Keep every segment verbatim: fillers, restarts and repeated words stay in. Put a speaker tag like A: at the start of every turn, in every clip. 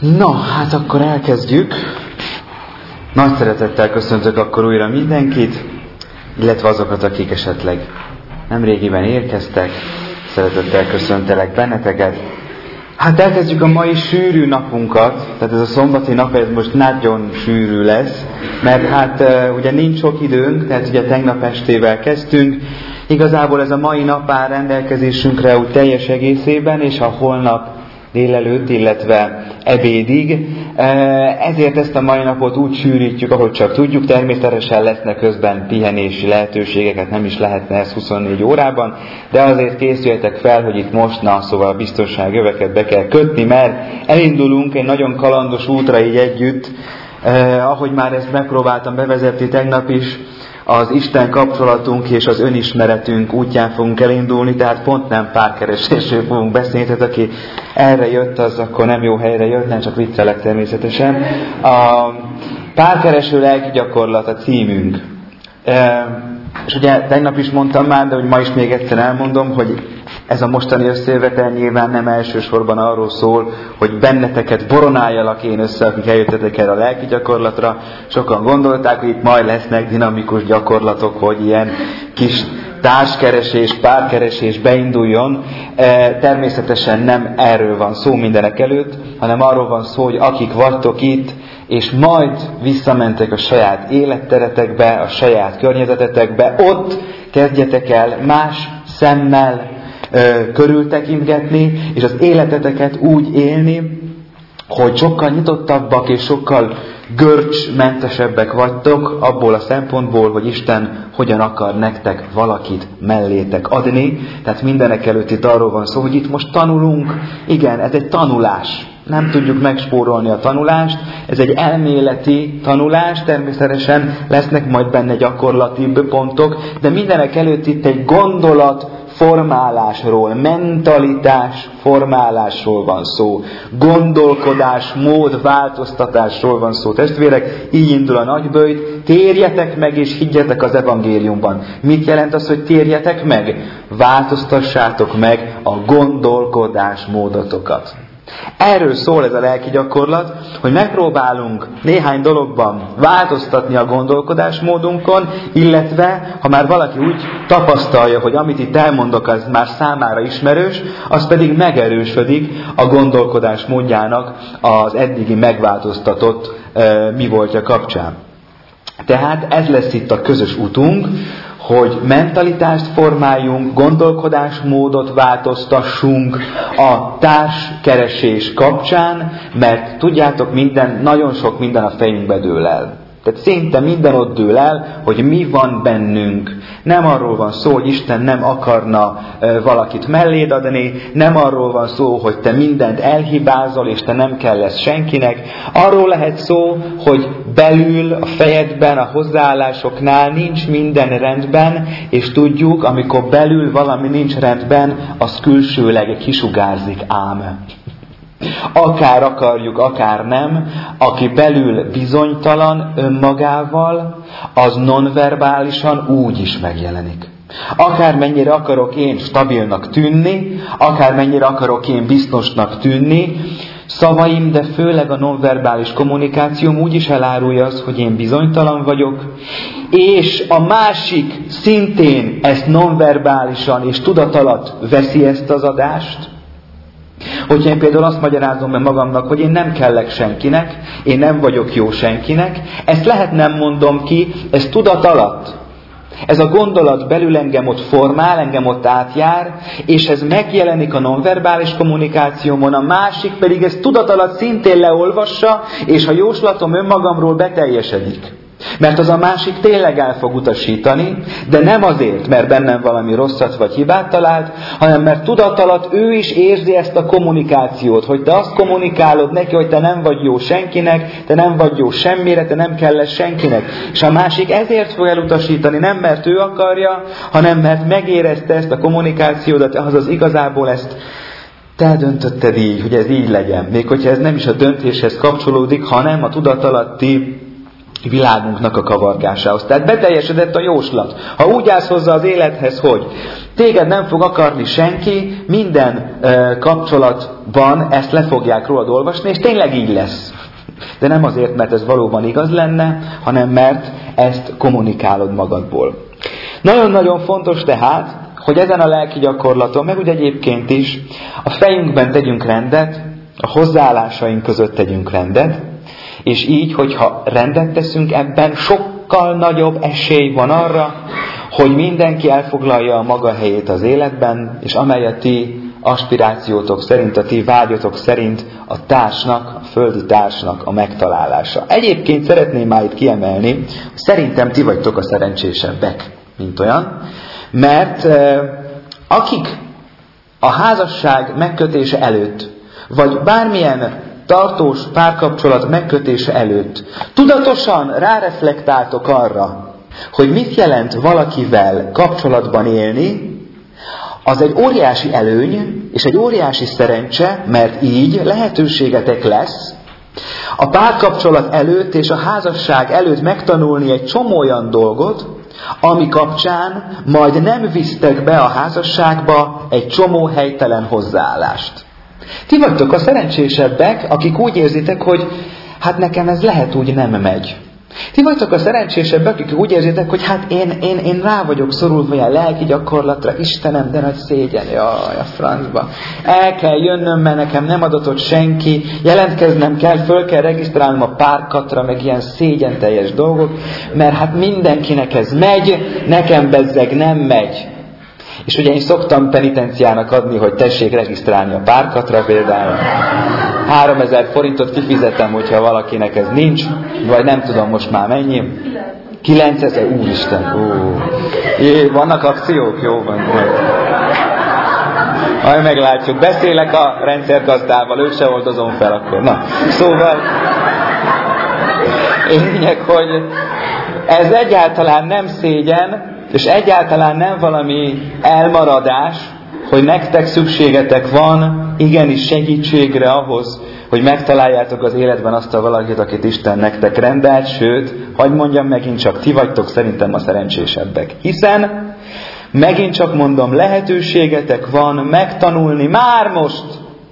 A: Na, hát akkor elkezdjük. Nagy szeretettel köszöntök akkor újra mindenkit, illetve azokat, akik esetleg nemrégiben érkeztek. Szeretettel köszöntelek benneteket. Hát elkezdjük a mai sűrű napunkat, tehát ez a szombati nap, ez most nagyon sűrű lesz, mert hát ugye nincs sok időnk, tehát ugye tegnap estével kezdtünk, igazából ez a mai nap áll rendelkezésünkre úgy teljes egészében, és a holnap délelőtt, illetve ebédig. Ezért ezt a mai napot úgy sűrítjük, ahogy csak tudjuk. Természetesen lesznek közben pihenési lehetőségeket, nem is lehetne ez huszonnégy órában, de azért készüljetek fel, hogy itt most, na, szóval a biztonság jöveket be kell kötni, mert elindulunk egy nagyon kalandos útra így együtt, eh, ahogy már ezt megpróbáltam bevezetni tegnap is, az Isten kapcsolatunk és az önismeretünk útján fogunk elindulni, tehát pont nem párkeresésről fogunk beszélni, tehát aki erre jött, az akkor nem jó helyre jött, nem csak viccelek természetesen. A párkereső lelki gyakorlat a címünk. E, és ugye tegnap is mondtam már, de hogy ma is még egyszer elmondom, hogy ez a mostani összejövetel nyilván nem elsősorban arról szól, hogy benneteket boronáljalak én össze, akik eljöttetek erre a lelki gyakorlatra. Sokan gondolták, hogy itt majd lesznek dinamikus gyakorlatok, hogy ilyen kis társkeresés, párkeresés beinduljon. Természetesen nem erről van szó mindenek előtt, hanem arról van szó, hogy akik vagytok itt, és majd visszamentek a saját életteretekbe, a saját környezetetekbe, ott kezdjetek el más szemmel körültekintgetni, és az életeteket úgy élni, hogy sokkal nyitottabbak és sokkal görcsmentesebbek vagytok abból a szempontból, hogy Isten hogyan akar nektek valakit mellétek adni. Tehát mindenek előtt itt arról van szó, hogy itt most tanulunk. Igen, ez egy tanulás. Nem tudjuk megspórolni a tanulást. Ez egy elméleti tanulás. Természetesen lesznek majd benne gyakorlatibb pontok, de mindenek előtt itt egy gondolat formálásról, mentalitás formálásról van szó. Gondolkodás, mód változtatásról van szó. Testvérek, így indul a nagyböjt. Térjetek meg és higgyetek az evangéliumban. Mit jelent az, hogy térjetek meg? Változtassátok meg a gondolkodás módotokat. Erről szól ez a lelki gyakorlat, hogy megpróbálunk néhány dologban változtatni a gondolkodásmódunkon, illetve ha már valaki úgy tapasztalja, hogy amit itt elmondok, az már számára ismerős, az pedig megerősödik a gondolkodás módjának az eddigi megváltoztatott e, mi voltja kapcsán. Tehát ez lesz itt a közös utunk, hogy mentalitást formáljunk, gondolkodásmódot változtassunk a társkeresés kapcsán, mert tudjátok, minden, nagyon sok minden a fejünkbe dől el. Tehát szinte minden ott dől el, hogy mi van bennünk. Nem arról van szó, hogy Isten nem akarna e, valakit melléd adni, nem arról van szó, hogy te mindent elhibázol, és te nem kell lesz senkinek. Arról lehet szó, hogy belül, a fejedben, a hozzáállásoknál nincs minden rendben, és tudjuk, amikor belül valami nincs rendben, az külsőleg kisugárzik ám. Akár akarjuk, akár nem, aki belül bizonytalan önmagával, az nonverbálisan úgy is megjelenik. Akármennyire akarok én stabilnak tűnni, akármennyire akarok én biztosnak tűnni, szavaim, de főleg a nonverbális kommunikációm úgy is elárulja az, hogy én bizonytalan vagyok, és a másik szintén ezt nonverbálisan és tudatalatt veszi ezt az adást. Hogyha én például azt magyarázom meg magamnak, hogy én nem kellek senkinek, én nem vagyok jó senkinek, ezt lehet nem mondom ki, ez tudat alatt. Ez a gondolat belül engem ott formál, engem ott átjár, és ez megjelenik a nonverbális kommunikációmon, a másik pedig ezt tudat alatt szintén leolvassa, és a jóslatom önmagamról beteljesedik. Mert az a másik tényleg el fog utasítani, de nem azért, mert bennem valami rosszat vagy hibát talált, hanem mert tudat alatt ő is érzi ezt a kommunikációt, hogy te azt kommunikálod neki, hogy te nem vagy jó senkinek, te nem vagy jó semmire, te nem kell lesz senkinek. És a másik ezért fog elutasítani, nem mert ő akarja, hanem mert megérezte ezt a kommunikációt, azaz igazából ezt te döntötted így, hogy ez így legyen. Még hogyha ez nem is a döntéshez kapcsolódik, hanem a tudatalatti világunknak a kavargásához. Tehát beteljesedett a jóslat. Ha úgy állsz hozzá az élethez, hogy téged nem fog akarni senki, minden uh, kapcsolatban ezt le fogják rólad olvasni, és tényleg így lesz. De nem azért, mert ez valóban igaz lenne, hanem mert ezt kommunikálod magadból. Nagyon-nagyon fontos tehát, hogy ezen a lelki gyakorlaton, meg úgy egyébként is, a fejünkben tegyünk rendet, a hozzáállásaink között tegyünk rendet, és így, hogyha rendet teszünk ebben, sokkal nagyobb esély van arra, hogy mindenki elfoglalja a maga helyét az életben, és amely a ti aspirációtok szerint, a ti vágyatok szerint a társnak, a földi társnak a megtalálása. Egyébként szeretném már itt kiemelni, hogy szerintem ti vagytok a szerencsésebbek, mint olyan, mert eh, akik a házasság megkötése előtt, vagy bármilyen tartós párkapcsolat megkötése előtt tudatosan ráreflektáltok arra, hogy mit jelent valakivel kapcsolatban élni, az egy óriási előny, és egy óriási szerencse, mert így lehetőségetek lesz a párkapcsolat előtt és a házasság előtt megtanulni egy csomó olyan dolgot, ami kapcsán majd nem visztek be a házasságba egy csomó helytelen hozzáállást. Ti vagytok a szerencsésebbek, akik úgy érzitek, hogy hát nekem ez lehet úgy nem megy. Ti vagytok a szerencsésebbek, akik úgy érzitek, hogy hát én, én, én rá vagyok szorulva olyan lelki gyakorlatra, Istenem, de nagy szégyen, jaj, a francba. El kell jönnöm, mert nekem nem adatott senki, jelentkeznem kell, föl kell regisztrálnom a párkatra, meg ilyen szégyen teljes dolgok, mert hát mindenkinek ez megy, nekem bezzeg nem megy. És ugye én szoktam penitenciának adni, hogy tessék regisztrálni a párkatra például. háromezer forintot kifizetem, hogyha valakinek ez nincs, vagy nem tudom most már mennyi. kilencezer, úristen, ó. É, vannak akciók? Jó van. Majd meglátjuk. Beszélek a rendszergazdával, őt se oldozom fel akkor. Na, szóval lényeg, hogy ez egyáltalán nem szégyen, és egyáltalán nem valami elmaradás, hogy nektek szükségetek van igenis segítségre ahhoz, hogy megtaláljátok az életben azt a valakit, akit Isten nektek rendelt, sőt, hadd mondjam megint csak, ti vagytok szerintem a szerencsésebbek. Hiszen, megint csak mondom, lehetőségetek van megtanulni már most,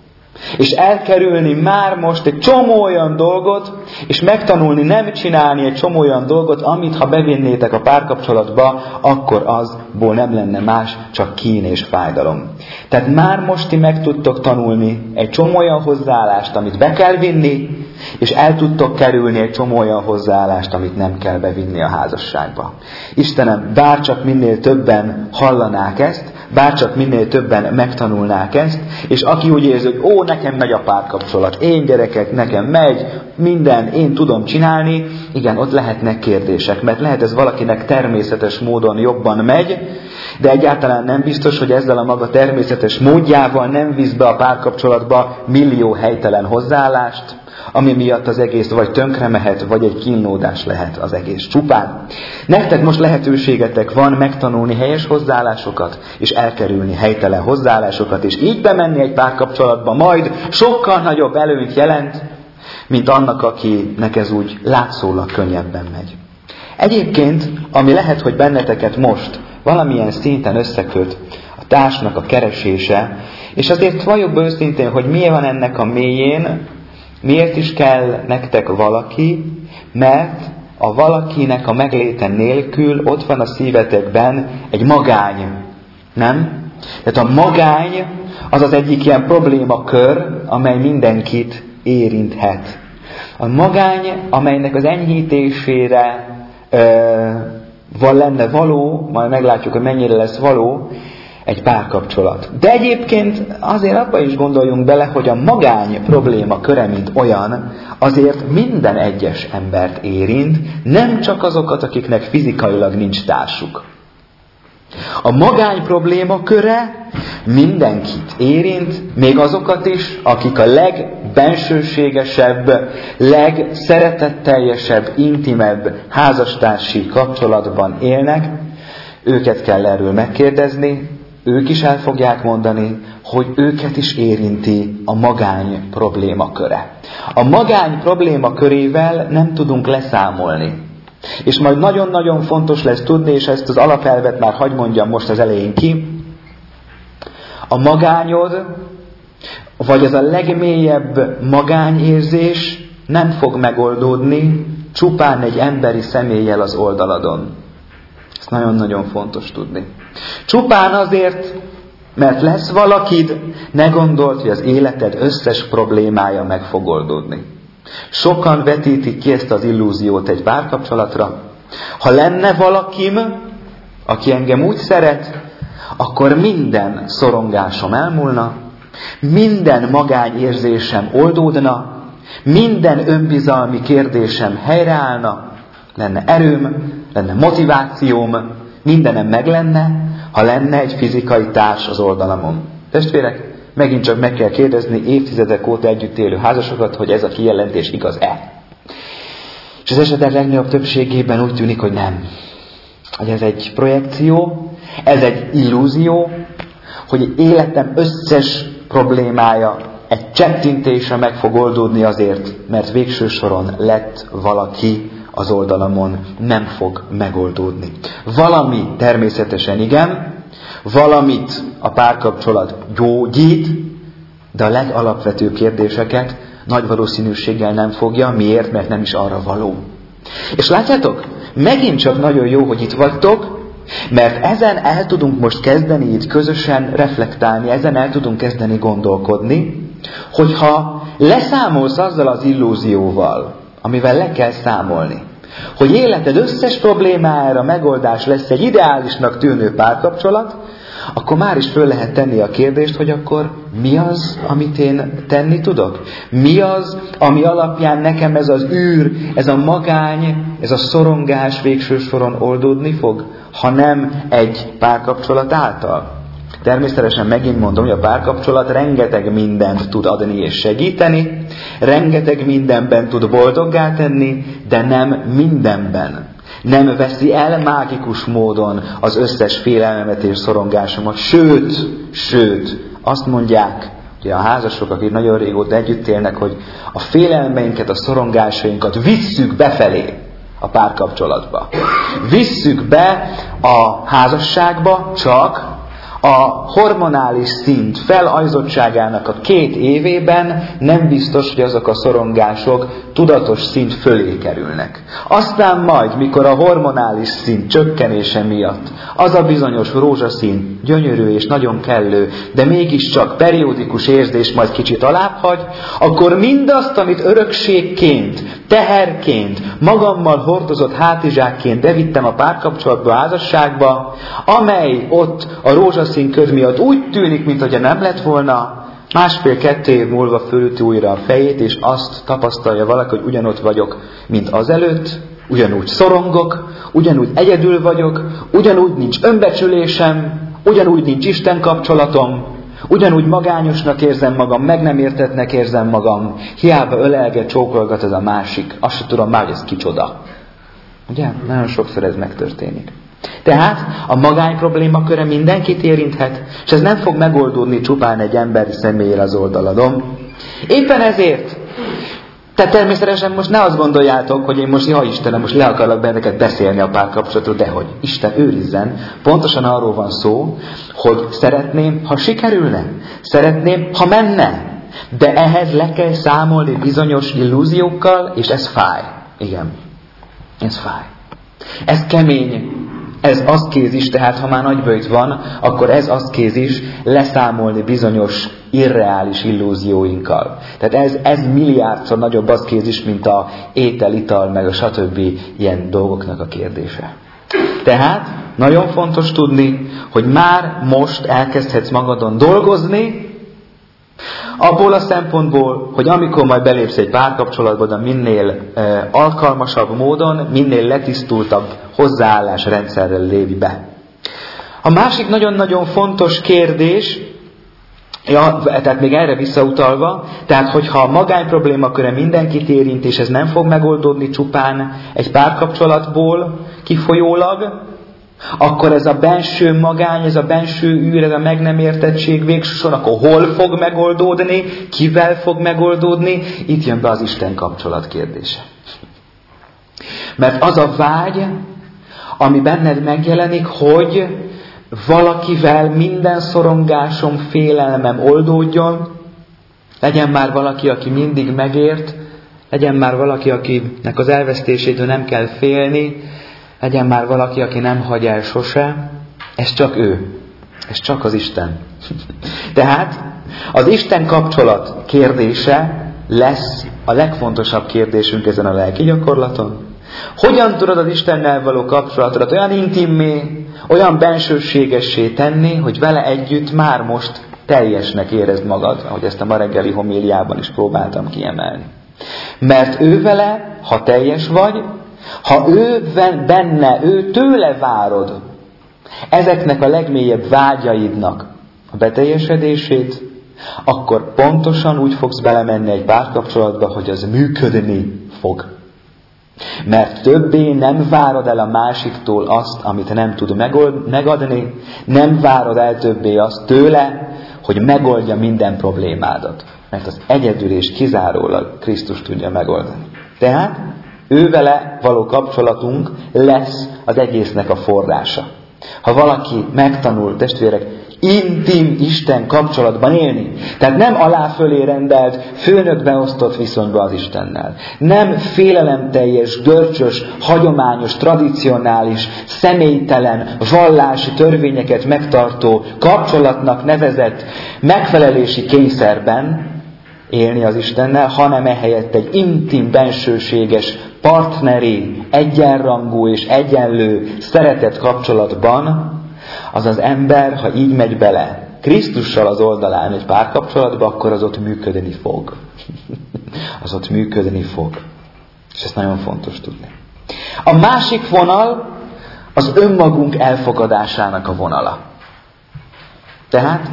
A: és elkerülni már most egy csomó olyan dolgot, és megtanulni nem csinálni egy csomó olyan dolgot, amit ha bevinnétek a párkapcsolatba, akkor azból nem lenne más, csak kín és fájdalom. Tehát már most ti meg tudtok tanulni egy csomó olyan hozzáállást, amit be kell vinni, és el tudtok kerülni egy csomó olyan hozzáállást, amit nem kell bevinni a házasságba. Istenem, bárcsak minél többen hallanák ezt, bárcsak minél többen megtanulnák ezt, és aki úgy érzi, hogy ó, nekem megy a párkapcsolat, én gyerekek, nekem megy, minden, én tudom csinálni, igen, ott lehetnek kérdések, mert lehet ez valakinek természetes módon jobban megy, de egyáltalán nem biztos, hogy ezzel a maga természetes módjával nem visz be a párkapcsolatba millió helytelen hozzáállást, ami miatt az egész vagy tönkre mehet, vagy egy kínlódás lehet az egész csupán. Nektek most lehetőségetek van megtanulni helyes hozzáállásokat, és elkerülni helytelen hozzáállásokat, és így bemenni egy párkapcsolatba, majd sokkal nagyobb előnyt jelent, mint annak, akinek ez úgy látszólag könnyebben megy. Egyébként, ami lehet, hogy benneteket most valamilyen szinten összeköt, a társnak a keresése, és azért valljuk be őszintén, hogy miért van ennek a mélyén, miért is kell nektek valaki, mert a valakinek a megléte nélkül ott van a szívetekben egy magány, nem? Tehát a magány az az egyik ilyen problémakör, amely mindenkit érinthet. A magány, amelynek az enyhítésére ö, van lenne való, majd meglátjuk, hogy mennyire lesz való, egy párkapcsolat. De egyébként azért abba is gondoljunk bele, hogy a magány probléma köre, mint olyan, azért minden egyes embert érint, nem csak azokat, akiknek fizikailag nincs társuk. A magány probléma köre mindenkit érint, még azokat is, akik a legbensőségesebb, legszeretetteljesebb, intimebb házastársi kapcsolatban élnek. Őket kell erről megkérdezni, ők is el fogják mondani, hogy őket is érinti a magány problémaköre. A magány problémakörével nem tudunk leszámolni. És majd nagyon-nagyon fontos lesz tudni, és ezt az alapelvet már hadd mondjam most az elején ki, a magányod, vagy az a legmélyebb magányérzés nem fog megoldódni csupán egy emberi személlyel az oldaladon. Ezt nagyon-nagyon fontos tudni. Csupán azért, mert lesz valakid, ne gondolt, hogy az életed összes problémája meg fog oldódni. Sokan vetítik ki ezt az illúziót egy párkapcsolatra. Ha lenne valakim, aki engem úgy szeret, akkor minden szorongásom elmúlna, minden magányérzésem oldódna, minden önbizalmi kérdésem helyreállna, lenne erőm, lenne motivációm, mindenem meg lenne, ha lenne egy fizikai társ az oldalamon. Testvérek, megint csak meg kell kérdezni évtizedek óta együtt élő házasokat, hogy ez a kijelentés igaz-e. És az esetek legnagyobb többségében úgy tűnik, hogy nem. Hogy ez egy projekció, ez egy illúzió, hogy életem összes problémája egy csettintésre meg fog oldódni azért, mert végső soron lett valaki az oldalamon, nem fog megoldódni. Valami természetesen igen, valamit a párkapcsolat gyógyít, de a legalapvetőbb kérdéseket nagy valószínűséggel nem fogja. Miért? Mert nem is arra való. És látjátok, megint csak nagyon jó, hogy itt vagytok, mert ezen el tudunk most kezdeni itt közösen reflektálni, ezen el tudunk kezdeni gondolkodni, hogyha leszámolsz azzal az illúzióval, amivel le kell számolni, hogy életed összes problémára megoldás lesz egy ideálisnak tűnő párkapcsolat, akkor már is föl lehet tenni a kérdést, hogy akkor mi az, amit én tenni tudok? Mi az, ami alapján nekem ez az űr, ez a magány, ez a szorongás végső soron oldódni fog, ha nem egy párkapcsolat által? Természetesen megint mondom, hogy a párkapcsolat rengeteg mindent tud adni és segíteni, rengeteg mindenben tud boldoggá tenni, de nem mindenben. Nem veszi el mágikus módon az összes félelmemet és szorongásomat. Sőt, sőt, azt mondják, hogy a házasok, akik nagyon régóta együtt élnek, hogy a félelmeinket, a szorongásainkat visszük befelé a párkapcsolatba. Visszük be a házasságba, csak a hormonális szint felajzottságának a két évében nem biztos, hogy azok a szorongások tudatos szint fölé kerülnek. Aztán majd, mikor a hormonális szint csökkenése miatt az a bizonyos rózsaszín, gyönyörű és nagyon kellő, de mégiscsak periódikus érzés majd kicsit alábbhagy, akkor mindazt, amit örökségként, teherként, magammal hordozott hátizsákként bevittem a párkapcsolatba, a házasságba, amely ott a rózsaszín köd miatt úgy tűnik, mintha nem lett volna, másfél-kettő év múlva fölüti újra a fejét, és azt tapasztalja valaki, hogy ugyanott vagyok, mint azelőtt, ugyanúgy szorongok, ugyanúgy egyedül vagyok, ugyanúgy nincs önbecsülésem, ugyanúgy nincs Isten kapcsolatom, ugyanúgy magányosnak érzem magam, meg nem értetnek érzem magam, hiába ölelget, csókolgat ez a másik, azt sem tudom már, hogy ez kicsoda. Ugye? Nagyon sokszor ez megtörténik. Tehát a magány problémaköre mindenkit érinthet, és ez nem fog megoldódni csupán egy emberi személlyel az oldaladon. Éppen ezért, tehát természetesen most ne azt gondoljátok, hogy én most, ja Istenem, most le akarlak benneket beszélni a párkapcsolatról, dehogy Isten őrizzen. Pontosan arról van szó, hogy szeretném, ha sikerülne, szeretném, ha menne, de ehhez le kell számolni bizonyos illúziókkal, és ez fáj. Igen, ez fáj. Ez kemény. Ez aszkézis, tehát ha már nagy böjt van, akkor ez aszkézis leszámolni bizonyos irreális illúzióinkkal. Tehát ez, ez milliárdszor nagyobb aszkézis, mint a étel, ital, meg a stb. Ilyen dolgoknak a kérdése. Tehát nagyon fontos tudni, hogy már most elkezdhetsz magadon dolgozni, abból a szempontból, hogy amikor majd belépsz egy párkapcsolatba, de minél e, alkalmasabb módon, minél letisztultabb hozzáállásrendszerrel lépj be. A másik nagyon-nagyon fontos kérdés, ja, tehát még erre visszautalva, tehát hogyha a magány problémaköre mindenkit érint, és ez nem fog megoldódni csupán egy párkapcsolatból kifolyólag, akkor ez a benső magány, ez a benső űr, ez a meg nem értettség végsősorban, akkor hol fog megoldódni, kivel fog megoldódni? Itt jön be az Isten kapcsolat kérdése. Mert az a vágy, ami benned megjelenik, hogy valakivel minden szorongásom, félelmem oldódjon, legyen már valaki, aki mindig megért, legyen már valaki, akinek az elvesztésétől nem kell félni, legyen már valaki, aki nem hagy el sose. Ez csak ő. Ez csak az Isten. Tehát az Isten kapcsolat kérdése lesz a legfontosabb kérdésünk ezen a lelki gyakorlaton. Hogyan tudod az Istennel való kapcsolatodat olyan intimmé, olyan bensőségessé tenni, hogy vele együtt már most teljesnek érezd magad, ahogy ezt a ma reggeli homéliában is próbáltam kiemelni. Mert ő vele, ha teljes vagy, ha ő benne, ő tőle várod ezeknek a legmélyebb vágyaidnak a beteljesedését, akkor pontosan úgy fogsz belemenni egy párkapcsolatba, hogy az működni fog. Mert többé nem várod el a másiktól azt, amit nem tud megold, megadni, nem várod el többé azt tőle, hogy megoldja minden problémádat. Mert az egyedül és kizárólag Krisztus tudja megoldani. Tehát ő vele való kapcsolatunk lesz az egésznek a forrása. Ha valaki megtanul, testvérek, intim Isten kapcsolatban élni, tehát nem alá-fölé rendelt, főnökbe osztott viszonyban az Istennel, nem félelemteljes, görcsös, hagyományos, tradicionális, személytelen, vallási törvényeket megtartó, kapcsolatnak nevezett megfelelési kényszerben élni az Istennel, hanem ehelyett egy intim, bensőséges, partneri, egyenrangú és egyenlő szeretett kapcsolatban, az az ember, ha így megy bele Krisztussal az oldalán egy párkapcsolatba, akkor az ott működni fog. az ott működni fog. És ezt nagyon fontos tudni. A másik vonal az önmagunk elfogadásának a vonala. Tehát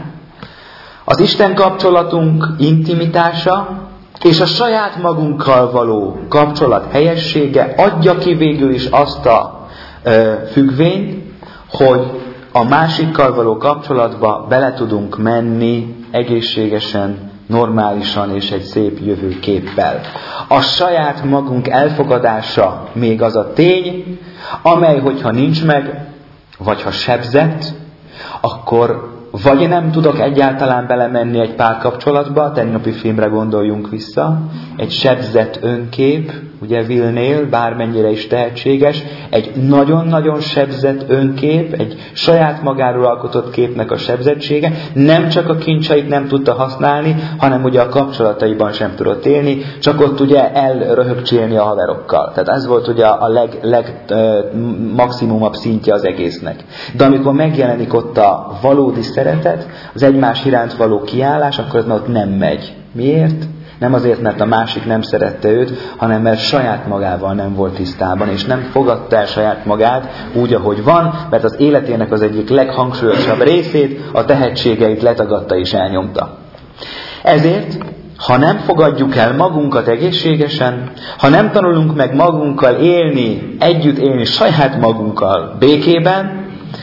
A: az Isten kapcsolatunk intimitása és a saját magunkkal való kapcsolat helyessége adja ki végül is azt a ö, függvényt, hogy a másikkal való kapcsolatba bele tudunk menni egészségesen, normálisan és egy szép jövőképpel. A saját magunk elfogadása még az a tény, amely, hogyha nincs meg, vagy ha sebzett, akkor vagy nem tudok egyáltalán belemenni egy párkapcsolatba, tegnapi filmre gondoljunk vissza, egy sebzett önkép, ugye Will-nél, bármennyire is tehetséges, egy nagyon-nagyon sebzett önkép, egy saját magáról alkotott képnek a sebzettsége, nem csak a kincseit nem tudta használni, hanem ugye a kapcsolataiban sem tudott élni, csak ott ugye elröhögcsélni a haverokkal. Tehát ez volt ugye a leg, leg uh, maximumabb szintje az egésznek. De amikor megjelenik ott a valódi szeretet, az egymás iránt való kiállás, akkor ez ott nem megy. Miért? Nem azért, mert a másik nem szerette őt, hanem mert saját magával nem volt tisztában, és nem fogadta el saját magát úgy, ahogy van, mert az életének az egyik leghangsúlyosabb részét, a tehetségeit letagadta és elnyomta. Ezért, ha nem fogadjuk el magunkat egészségesen, ha nem tanulunk meg magunkkal élni, együtt élni saját magunkkal békében,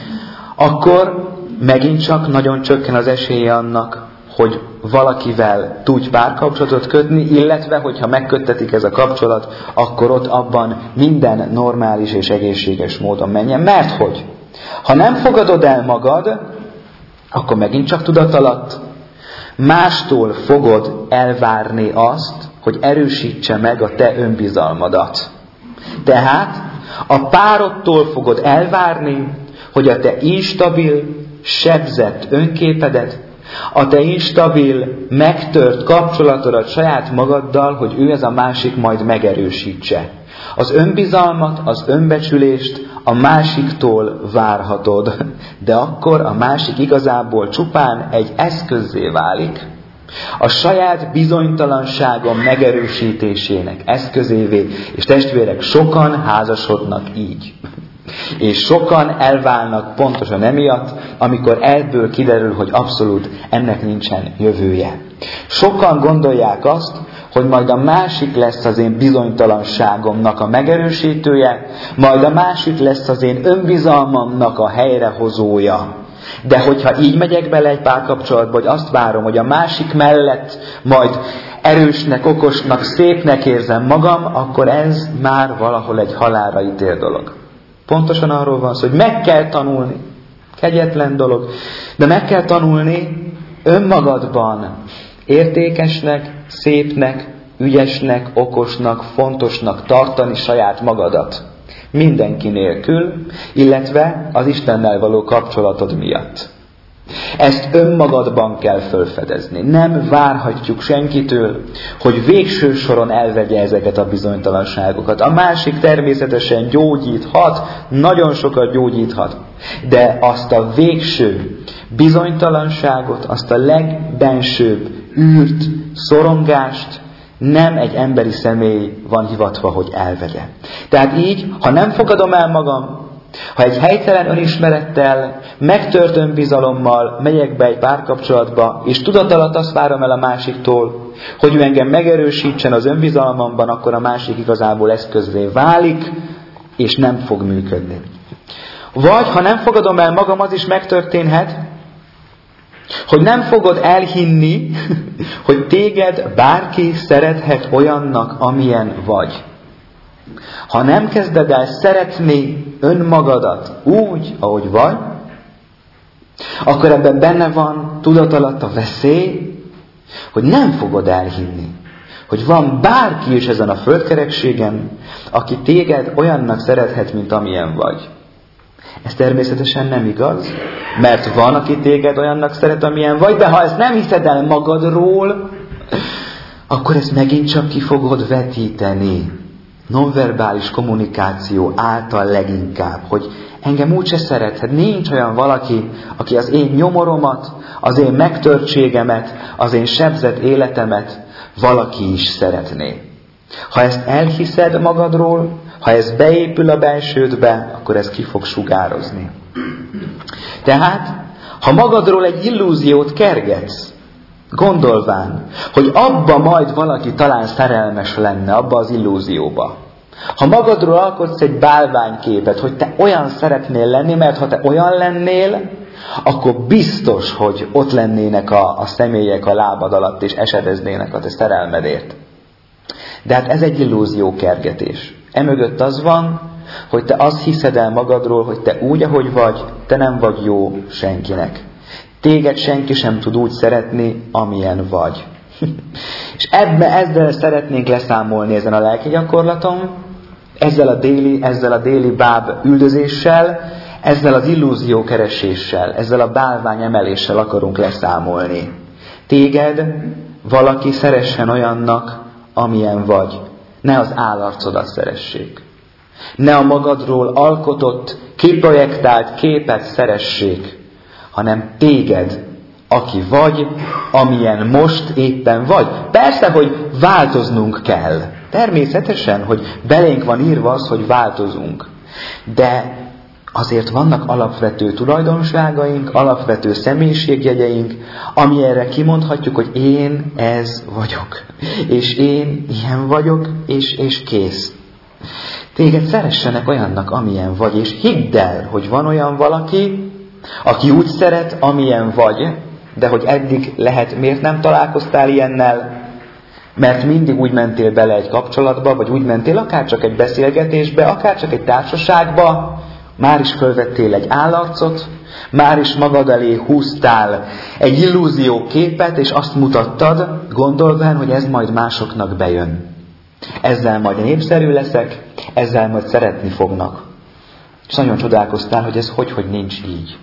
A: akkor megint csak nagyon csökken az esélye annak, hogy valakivel tudj párkapcsolatot kötni, illetve, hogyha megköttetik ez a kapcsolat, akkor ott abban minden normális és egészséges módon menjen. Mert hogy? Ha nem fogadod el magad, akkor megint csak tudat alatt mástól fogod elvárni azt, hogy erősítse meg a te önbizalmadat. Tehát a párodtól fogod elvárni, hogy a te instabil, sebzett önképedet, a te instabil, megtört kapcsolatodat saját magaddal, hogy ő ez a másik majd megerősítse. Az önbizalmat, az önbecsülést a másiktól várhatod, de akkor a másik igazából csupán egy eszközzé válik, a saját bizonytalanságom megerősítésének eszközévé, és testvérek, sokan házasodnak így. És sokan elválnak pontosan emiatt, amikor ebből kiderül, hogy abszolút ennek nincsen jövője. Sokan gondolják azt, hogy majd a másik lesz az én bizonytalanságomnak a megerősítője, majd a másik lesz az én önbizalmamnak a helyrehozója. De hogyha így megyek bele egy párkapcsolatba, hogy azt várom, hogy a másik mellett majd erősnek, okosnak, szépnek érzem magam, akkor ez már valahol egy halálra ítél dolog. Pontosan arról van szó, hogy meg kell tanulni. Kegyetlen dolog. De meg kell tanulni önmagadban értékesnek, szépnek, ügyesnek, okosnak, fontosnak tartani saját magadat. Mindenki nélkül, illetve az Istennel való kapcsolatod miatt. Ezt önmagadban kell felfedezni. Nem várhatjuk senkitől, hogy végső soron elvegye ezeket a bizonytalanságokat. A másik természetesen gyógyíthat, nagyon sokat gyógyíthat, de azt a végső bizonytalanságot, azt a legbensőbb űrt, szorongást nem egy emberi személy van hivatva, hogy elvegye. Tehát így, ha nem fogadom el magam, ha egy helytelen önismerettel, megtört önbizalommal megyek be egy párkapcsolatba, és tudatalatt azt várom el a másiktól, hogy ő engem megerősítsen az önbizalmamban, akkor a másik igazából eszközzé válik, és nem fog működni. Vagy, ha nem fogadom el magam, az is megtörténhet, hogy nem fogod elhinni, hogy téged bárki szerethet olyannak, amilyen vagy. Ha nem kezded el szeretni önmagadat úgy, ahogy vagy, akkor ebben benne van tudatalatt a veszély, hogy nem fogod elhinni, hogy van bárki is ezen a földkerekségen, aki téged olyannak szerethet, mint amilyen vagy. Ez természetesen nem igaz, mert van, aki téged olyannak szeret, amilyen vagy, de ha ezt nem hiszed el magadról, akkor ezt megint csak ki fogod vetíteni. Nonverbális kommunikáció által leginkább, hogy engem úgyse szerethet. Nincs olyan valaki, aki az én nyomoromat, az én megtörtségemet, az én sebzett életemet valaki is szeretné. Ha ezt elhiszed magadról, ha ez beépül a belsődbe, akkor ez ki fog sugározni. Tehát, ha magadról egy illúziót kergetsz, gondolván, hogy abba majd valaki talán szerelmes lenne, abba az illúzióba. Ha magadról alkotsz egy bálványképet, hogy te olyan szeretnél lenni, mert ha te olyan lennél, akkor biztos, hogy ott lennének a, a személyek a lábad alatt, és esedeznének a te szerelmedért. De hát ez egy illúziókergetés. Emögött az van, hogy te azt hiszed el magadról, hogy te úgy, ahogy vagy, te nem vagy jó senkinek. Téged senki sem tud úgy szeretni, amilyen vagy. És ebbe, ezzel szeretnénk leszámolni ezen a lelki gyakorlaton, ezzel a déli, ezzel a déli báb üldözéssel, ezzel az illúziókereséssel, ezzel a bálvány emeléssel akarunk leszámolni. Téged valaki szeressen olyannak, amilyen vagy. Ne az állarcodat szeressék. Ne a magadról alkotott, kiprojektált képet szeressék, hanem téged, aki vagy, amilyen most éppen vagy. Persze, hogy változnunk kell. Természetesen, hogy belénk van írva az, hogy változunk. De azért vannak alapvető tulajdonságaink, alapvető személyiségjegyeink, ami erre kimondhatjuk, hogy én ez vagyok. És én ilyen vagyok, és, és kész. Téged szeressenek olyannak, amilyen vagy, és hidd el, hogy van olyan valaki, aki úgy szeret, amilyen vagy, de hogy eddig lehet, miért nem találkoztál ilyennel, mert mindig úgy mentél bele egy kapcsolatba, vagy úgy mentél akár csak egy beszélgetésbe, akár csak egy társaságba, már is fölvettél egy állarcot, már is magad elé húztál egy illúzió képet, és azt mutattad, gondolván, hogy ez majd másoknak bejön. Ezzel majd népszerű leszek, ezzel majd szeretni fognak. És nagyon csodálkoztál, hogy ez hogy, hogy nincs így.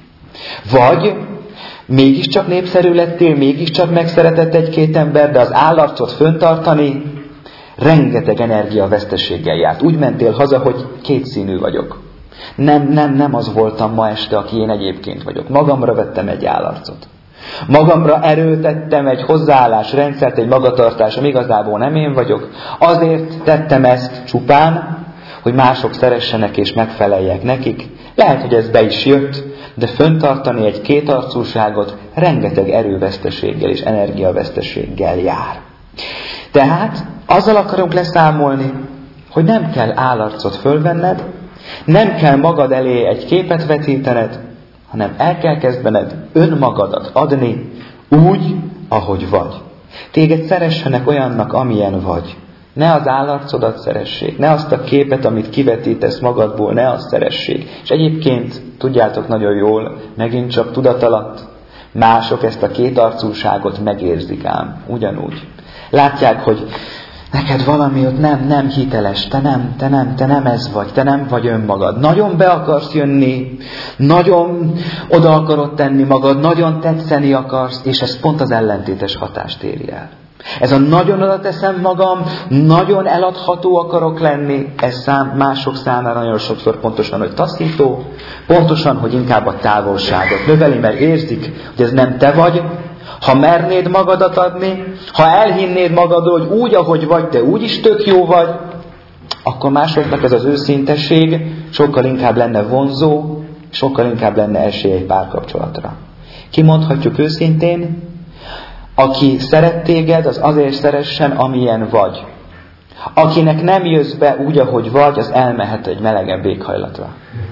A: Vagy mégiscsak népszerű lettél, mégiscsak megszeretett egy-két ember, de az állarcot föntartani rengeteg energiaveszteséggel járt. Úgy mentél haza, hogy kétszínű vagyok. Nem, nem, nem az voltam ma este, aki én egyébként vagyok. Magamra vettem egy állarcot. Magamra erőltettem egy hozzáállás rendszert, egy magatartás, ami igazából nem én vagyok. Azért tettem ezt csupán, hogy mások szeressenek és megfeleljek nekik. Lehet, hogy ez be is jött, de föntartani egy kétarcúságot rengeteg erőveszteséggel és energiaveszteséggel jár. Tehát azzal akarunk leszámolni, hogy nem kell állarcot fölvenned, nem kell magad elé egy képet vetítened, hanem el kell kezdened önmagadat adni úgy, ahogy vagy. Téged szeressenek olyannak, amilyen vagy. Ne az állarcodat szeressék, ne azt a képet, amit kivetítesz magadból, ne azt szeressék. És egyébként, tudjátok nagyon jól, megint csak tudatalatt, mások ezt a kétarcúságot megérzik ám, ugyanúgy. Látják, hogy neked valami ott nem, nem hiteles, te nem, te nem, te nem ez vagy, te nem vagy önmagad. Nagyon be akarsz jönni, nagyon oda akarod tenni magad, nagyon tetszeni akarsz, és ez pont az ellentétes hatást éri el. Ez a nagyon oda teszem magam, nagyon eladható akarok lenni, ez szám, mások számára nagyon sokszor pontosan, hogy taszító, pontosan, hogy inkább a távolságot növeli, mert érzik, hogy ez nem te vagy. Ha mernéd magadat adni, ha elhinnéd magadról, hogy úgy, ahogy vagy, te úgyis tök jó vagy, akkor másoknak ez az őszintesség sokkal inkább lenne vonzó, sokkal inkább lenne esély egy párkapcsolatra. Kimondhatjuk őszintén, aki szeret téged, az azért szeressen, amilyen vagy. Akinek nem jössz be úgy, ahogy vagy, az elmehet egy melegebb éghajlatra.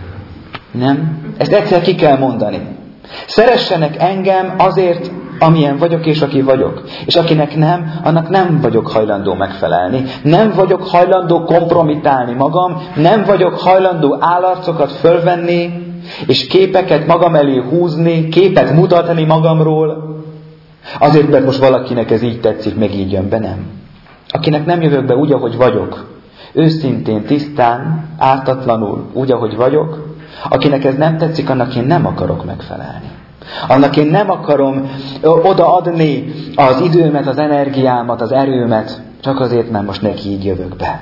A: Nem? Ezt egyszer ki kell mondani. Szeressenek engem azért, amilyen vagyok és aki vagyok. És akinek nem, annak nem vagyok hajlandó megfelelni. Nem vagyok hajlandó kompromitálni magam, nem vagyok hajlandó állarcokat fölvenni, és képeket magam elé húzni, képet mutatni magamról, azért, mert most valakinek ez így tetszik, meg így jön be, nem. Akinek nem jövök be úgy, ahogy vagyok, őszintén, tisztán, ártatlanul, úgy, ahogy vagyok, akinek ez nem tetszik, annak én nem akarok megfelelni. Annak én nem akarom odaadni az időmet, az energiámat, az erőmet, csak azért, mert most neki így jövök be.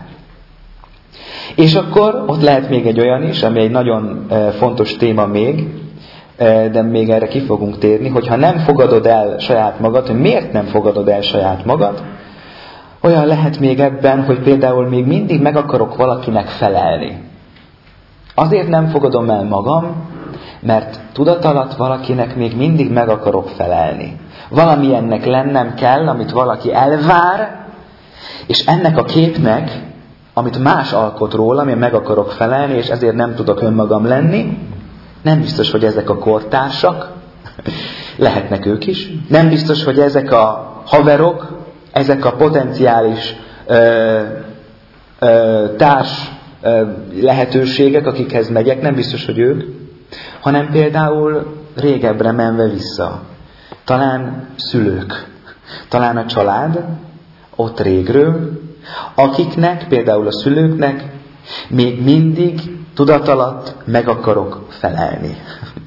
A: És akkor ott lehet még egy olyan is, ami egy nagyon fontos téma még, de még erre ki fogunk térni, hogyha nem fogadod el saját magad, hogy miért nem fogadod el saját magad, olyan lehet még ebben, hogy például még mindig meg akarok valakinek felelni. Azért nem fogadom el magam, mert tudatalatt valakinek még mindig meg akarok felelni. Valamilyennek lennem kell, amit valaki elvár, és ennek a képnek, amit más alkot rólam, én meg akarok felelni, és ezért nem tudok önmagam lenni. Nem biztos, hogy ezek a kortársak, lehetnek ők is. Nem biztos, hogy ezek a haverok, ezek a potenciális ö, ö, társ ö, lehetőségek, akikhez megyek, nem biztos, hogy ők, hanem például régebbre menve vissza. Talán szülők, talán a család, ott régről, akiknek, például a szülőknek még mindig tudatalatt meg akarok felelni.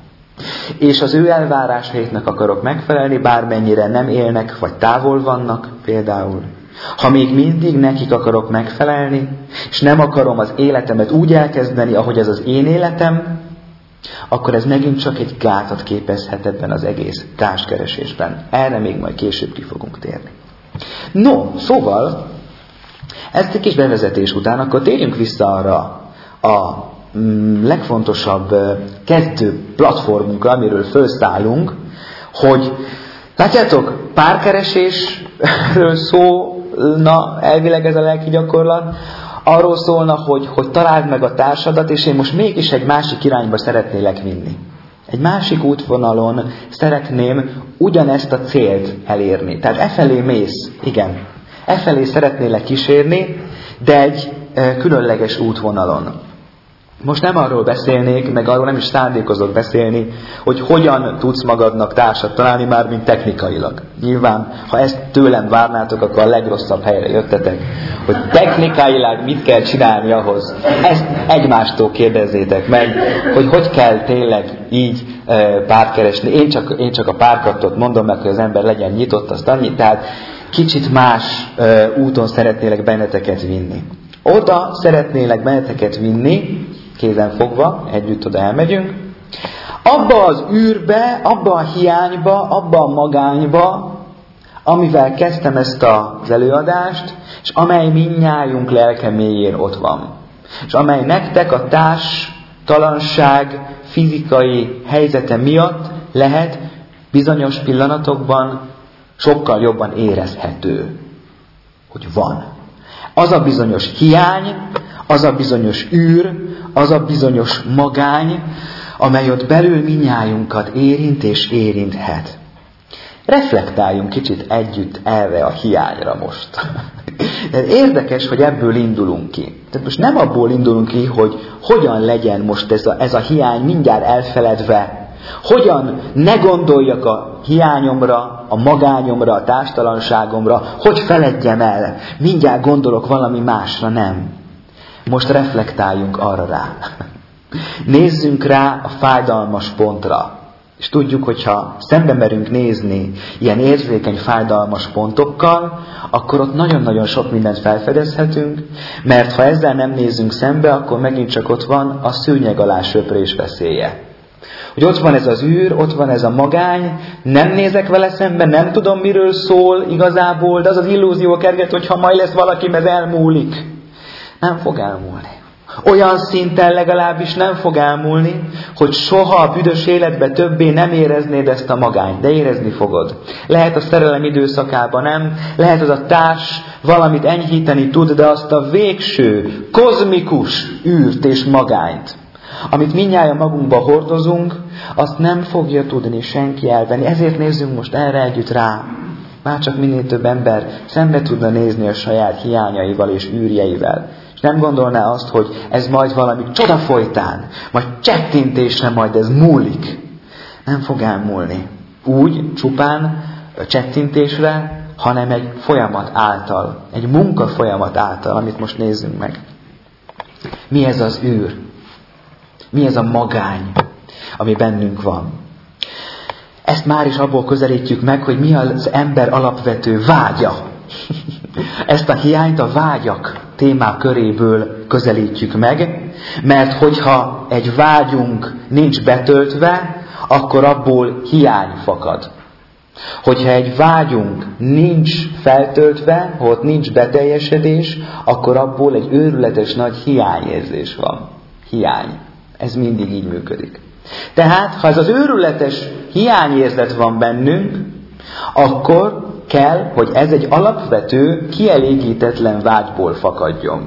A: És az ő elvárásaiknak akarok megfelelni, bármennyire nem élnek, vagy távol vannak például. Ha még mindig nekik akarok megfelelni, és nem akarom az életemet úgy elkezdeni, ahogy ez az én életem, akkor ez megint csak egy gátat képezhet ebben az egész társkeresésben. Erre még majd később ki fogunk térni. No, szóval, ezt egy kis bevezetés után, akkor térjünk vissza arra a mm, legfontosabb kezdő platformunkra, amiről felszállunk, hogy látjátok, párkeresésről szólna elvileg ez a lelki gyakorlat, arról szólna, hogy, hogy találd meg a társadat, és én most mégis egy másik irányba szeretnélek vinni. Egy másik útvonalon szeretném ugyanezt a célt elérni. Tehát e felé mész, igen. E felé szeretnélek kísérni, de egy e, különleges útvonalon. Most nem arról beszélnék, meg arról nem is szándékozok beszélni, hogy hogyan tudsz magadnak társat találni, már mint technikailag. Nyilván, ha ezt tőlem várnátok, akkor a legrosszabb helyre jöttetek, hogy technikailag mit kell csinálni ahhoz. Ezt egymástól kérdezzétek meg, hogy hogy kell tényleg így e, párt keresni. Én csak, én csak a párkaptot mondom meg, hogy az ember legyen nyitott, azt annyi. Tehát kicsit más e, úton szeretnélek benneteket vinni. Oda szeretnélek benneteket vinni, kézen fogva, együtt oda elmegyünk, abba az űrbe, abba a hiányba, abba a magányba, amivel kezdtem ezt az előadást, és amely mindnyájunk lelke mélyén ott van. És amely nektek a társtalanság fizikai helyzete miatt lehet bizonyos pillanatokban sokkal jobban érezhető. hogy van. Az a bizonyos hiány, az a bizonyos űr, az a bizonyos magány, amely ott belül minnyájunkat érint és érinthet. Reflektáljunk kicsit együtt erre a hiányra most. Érdekes, hogy ebből indulunk ki. Tehát most nem abból indulunk ki, hogy hogyan legyen most ez a, ez a hiány mindjárt elfeledve. Hogyan ne gondoljak a hiányomra, a magányomra, a társtalanságomra, hogy feledjem el. Mindjárt gondolok valami másra, nem. Most reflektáljunk arra rá. Nézzünk rá a fájdalmas pontra. És tudjuk, hogyha szembe merünk nézni ilyen érzékeny, fájdalmas pontokkal, akkor ott nagyon-nagyon sok mindent felfedezhetünk, mert ha ezzel nem nézzünk szembe, akkor megint csak ott van a szőnyeg alá söprés veszélye. Hogy ott van ez az űr, ott van ez a magány, nem nézek vele szembe, nem tudom, miről szól igazából, de az az illúzió kerget, hogy ha majd lesz valaki, ez elmúlik. Nem fog elmúlni. Olyan szinten legalábbis nem fog elmúlni, hogy soha a büdös életbe többé nem éreznéd ezt a magányt, de érezni fogod. Lehet a szerelem időszakában nem, lehet az a társ valamit enyhíteni tud, de azt a végső, kozmikus űrt és magányt, amit mindnyájan magunkba hordozunk, azt nem fogja tudni senki elvenni. Ezért nézzünk most erre együtt rá. Már csak minél több ember szembe tudna nézni a saját hiányaival és űrjeivel. És nem gondolná azt, hogy ez majd valami csoda folytán, majd csettintésre majd ez múlik. Nem fog elmúlni. Úgy, csupán csettintésre, hanem egy folyamat által, egy munka folyamat által, amit most nézzünk meg. Mi ez az űr? Mi ez a magány, ami bennünk van? Ezt már is abból közelítjük meg, hogy mi az ember alapvető vágya. Ezt a hiányt a vágyak témák köréből közelítjük meg, mert hogyha egy vágyunk nincs betöltve, akkor abból hiány fakad. Hogyha egy vágyunk nincs feltöltve, ha ott nincs beteljesedés, akkor abból egy őrületes nagy hiányérzés van. Hiány. Ez mindig így működik. Tehát, ha ez az őrületes hiányérzet van bennünk, akkor kell, hogy ez egy alapvető, kielégítetlen vágyból fakadjon.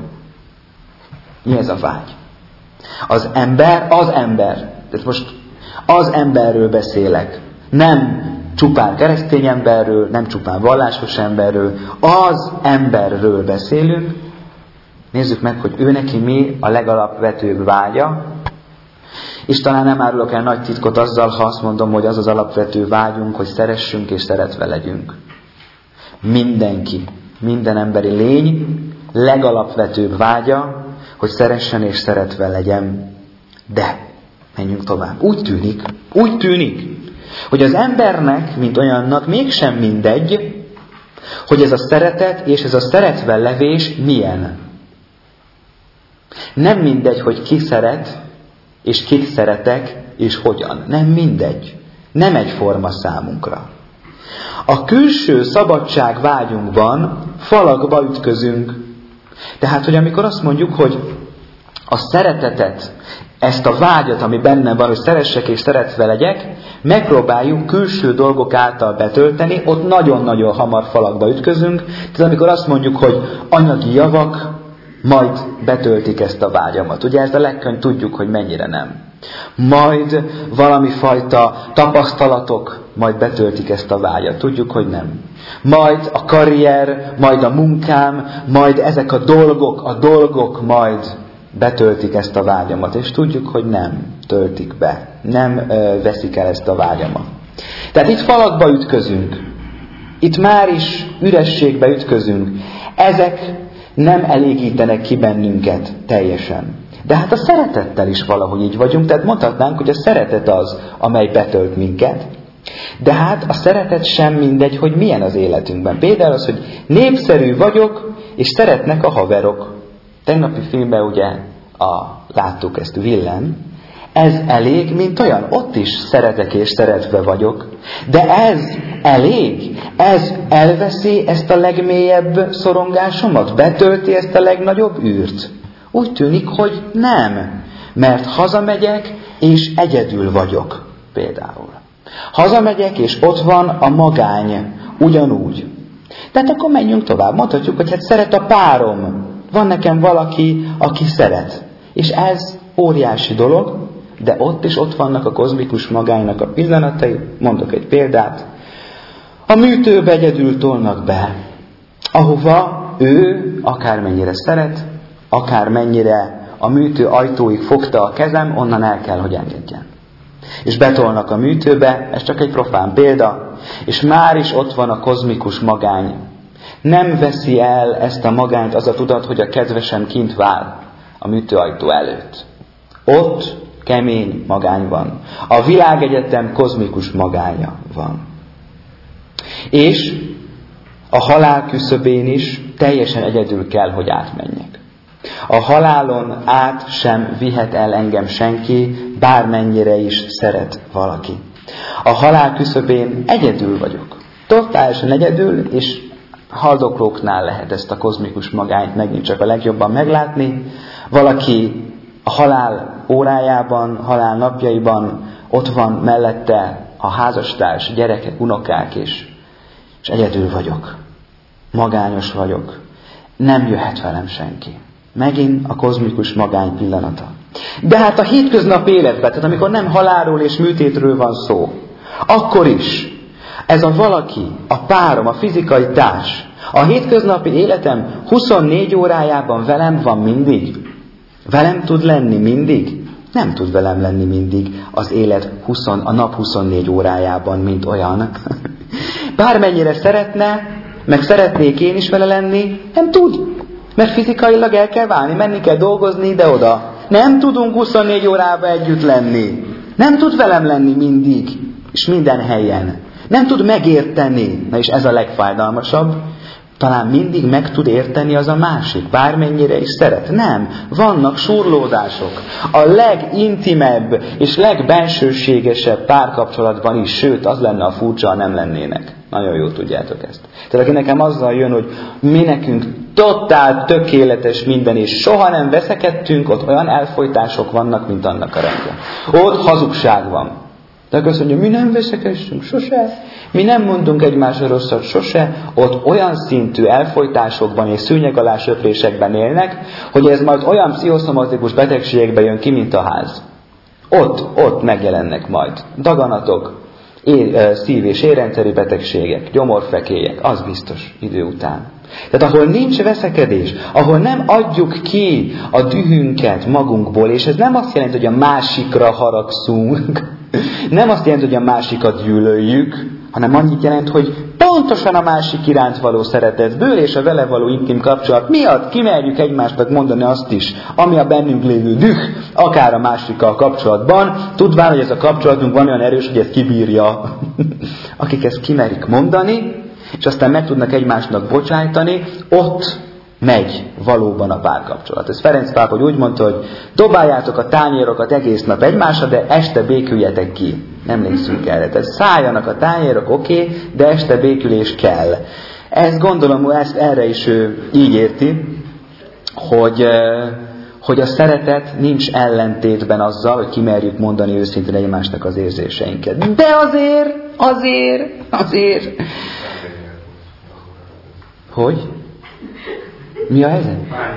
A: Mi ez a vágy? Az ember, az ember. Tehát most az emberről beszélek. Nem csupán keresztény emberről, nem csupán vallásos emberről. Az emberről beszélünk. Nézzük meg, hogy ő neki mi a legalapvetőbb vágya. És talán nem árulok el nagy titkot azzal, ha azt mondom, hogy az az alapvető vágyunk, hogy szeressünk és szeretve legyünk. Mindenki, minden emberi lény legalapvetőbb vágya, hogy szeressen és szeretve legyen. De, menjünk tovább. Úgy tűnik, úgy tűnik, hogy az embernek, mint olyannak mégsem mindegy, hogy ez a szeretet és ez a szeretve levés milyen. Nem mindegy, hogy ki szeret, és kit szeretek, és hogyan. Nem mindegy. Nem egyforma számunkra. A külső szabadság vágyunkban falakba ütközünk. Tehát, hogy amikor azt mondjuk, hogy a szeretetet, ezt a vágyat, ami bennem van, hogy szeressek és szeretve legyek, megpróbáljuk külső dolgok által betölteni, ott nagyon-nagyon hamar falakba ütközünk. Tehát amikor azt mondjuk, hogy anyagi javak, majd betöltik ezt a vágyamat. Ugye ez a legkönnyebb, tudjuk, hogy mennyire nem. Majd valami fajta tapasztalatok majd betöltik ezt a vágyat. Tudjuk, hogy nem. Majd a karrier, majd a munkám, majd ezek a dolgok, a dolgok majd betöltik ezt a vágyamat. És tudjuk, hogy nem töltik be. Nem ö, veszik el ezt a vágyamat. Tehát itt falakba ütközünk. Itt már is ürességbe ütközünk. Ezek nem elégítenek ki bennünket teljesen. De hát a szeretettel is valahogy így vagyunk, tehát mondhatnánk, hogy a szeretet az, amely betölt minket. De hát a szeretet sem mindegy, hogy milyen az életünkben. Például az, hogy népszerű vagyok, és szeretnek a haverok. Tegnapi filmben ugye a, láttuk ezt Villen. Ez elég, mint olyan. Ott is szeretek és szeretve vagyok. De ez elég? Ez elveszi ezt a legmélyebb szorongásomat? Betölti ezt a legnagyobb űrt? Úgy tűnik, hogy nem. Mert hazamegyek, és egyedül vagyok. Például. Hazamegyek, és ott van a magány. Ugyanúgy. Tehát akkor menjünk tovább. Mondhatjuk, hogy hát szeret a párom. Van nekem valaki, aki szeret. És ez óriási dolog, de ott is ott vannak a kozmikus magánynak a pillanatai. Mondok egy példát. A műtőbe egyedül tolnak be, ahova ő akármennyire szeret, akármennyire a műtő ajtóig fogta a kezem, onnan el kell, hogy engedjen. És betolnak a műtőbe, ez csak egy profán példa, és már is ott van a kozmikus magány. Nem veszi el ezt a magányt az a tudat, hogy a kedvesem kint vár a műtőajtó előtt. Ott kemény magány van. A világegyetem kozmikus magánya van. És a halál küszöbén is teljesen egyedül kell, hogy átmenjek. A halálon át sem vihet el engem senki, bármennyire is szeret valaki. A halál küszöbén egyedül vagyok. Totálisan egyedül, és haldoklóknál lehet ezt a kozmikus magányt megint csak a legjobban meglátni. Valaki a halál órájában, halál napjaiban ott van mellette a házastárs, gyerekek, unokák, és, és egyedül vagyok. Magányos vagyok. Nem jöhet velem senki. Megint a kozmikus magány pillanata. De hát a hétköznapi életben, tehát amikor nem halálról és műtétről van szó, akkor is ez a valaki, a párom, a fizikai társ, a hétköznapi életem huszonnégy órájában velem van mindig. Velem tud lenni mindig? Nem tud velem lenni mindig az élet húsz, a nap huszonnégy órájában, mint olyan. Bármennyire szeretne, meg szeretnék én is vele lenni, nem tud. Mert fizikailag el kell válni, menni kell dolgozni ide-oda. Nem tudunk huszonnégy órában együtt lenni. Nem tud velem lenni mindig, és minden helyen. Nem tud megérteni, na és ez a legfájdalmasabb, talán mindig meg tud érteni az a másik, bármennyire is szeret. Nem, vannak surlódások. A legintimebb és legbensőségesebb párkapcsolatban is, sőt, az lenne a furcsa, ha nem lennének. Nagyon jól tudjátok ezt. Tehát aki nekem azzal jön, hogy mi nekünk totál tökéletes minden, és soha nem veszekedtünk, ott olyan elfojtások vannak, mint annak a rendje. Ott hazugság van. De azt mondja, mi nem veszekedünk sose, mi nem mondunk egymásra rosszat sose, ott olyan szintű elfojtásokban és szőnyeg alá söprésekben élnek, hogy ez majd olyan pszichoszomatikus betegségekbe jön ki, mint a ház. Ott, ott megjelennek majd daganatok, é, szív- és érrendszeri betegségek, gyomorfekélyek, az biztos idő után. Tehát ahol nincs veszekedés, ahol nem adjuk ki a dühünket magunkból, és ez nem azt jelenti, hogy a másikra haragszunk, nem azt jelenti, hogy a másikat gyűlöljük, hanem annyit jelent, hogy pontosan a másik iránt való szeretetből és a vele való intim kapcsolat miatt kimerjük egymásnak mondani azt is, ami a bennünk lévő düh, akár a másikkal kapcsolatban, tudván, hogy ez a kapcsolatunk van olyan erős, hogy ezt kibírja. Akik ezt kimerik mondani, és aztán meg tudnak egymásnak bocsájtani, ott megy valóban a párkapcsolat. Ez Ferenc pápa úgy mondta, hogy dobáljátok a tányérokat egész nap egymásra, de este béküljetek ki. Nem emlékszünk erre. Tehát szálljanak a tányérok, oké, okay, de este békülés kell. Ezt gondolom, ezt erre is ő így érti, hogy, hogy a szeretet nincs ellentétben azzal, hogy kimerjük mondani őszintén egymásnak az érzéseinket. De azért, azért, azért... Hogy? Mi a helyzet?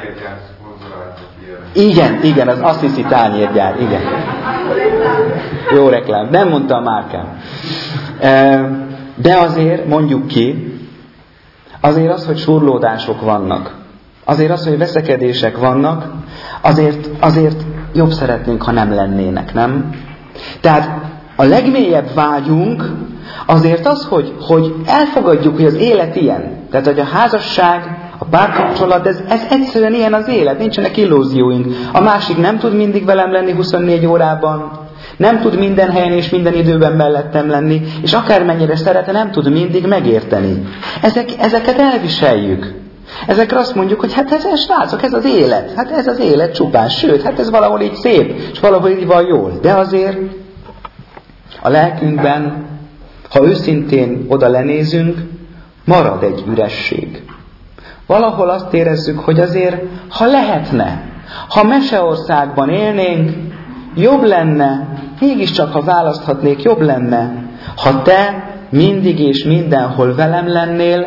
A: Igen, igen, az azt hiszi tányérgyár, igen. Jó reklám, nem mondta a márkám. De azért, mondjuk ki, azért az, hogy surlódások vannak, azért az, hogy veszekedések vannak, azért, azért jobb szeretnénk, ha nem lennének, nem? Tehát a legmélyebb vágyunk azért az, hogy, hogy elfogadjuk, hogy az élet ilyen. Tehát, hogy a házasság, a párkapcsolat, ez, ez egyszerűen ilyen az élet, nincsenek illúzióink. A másik nem tud mindig velem lenni huszonnégy órában, nem tud minden helyen és minden időben mellettem lenni, és akármennyire szeretne, nem tud mindig megérteni. Ezek, ezeket elviseljük. Ezekre azt mondjuk, hogy hát ez, ez srácok, ez az élet. Hát ez az élet csupán, sőt, hát ez valahol így szép, és valahol így van jól. De azért a lelkünkben, ha őszintén oda lenézünk, marad egy üresség. Valahol azt érezzük, hogy azért, ha lehetne, ha Meseországban élnénk, jobb lenne, mégiscsak ha választhatnék, jobb lenne, ha te mindig és mindenhol velem lennél,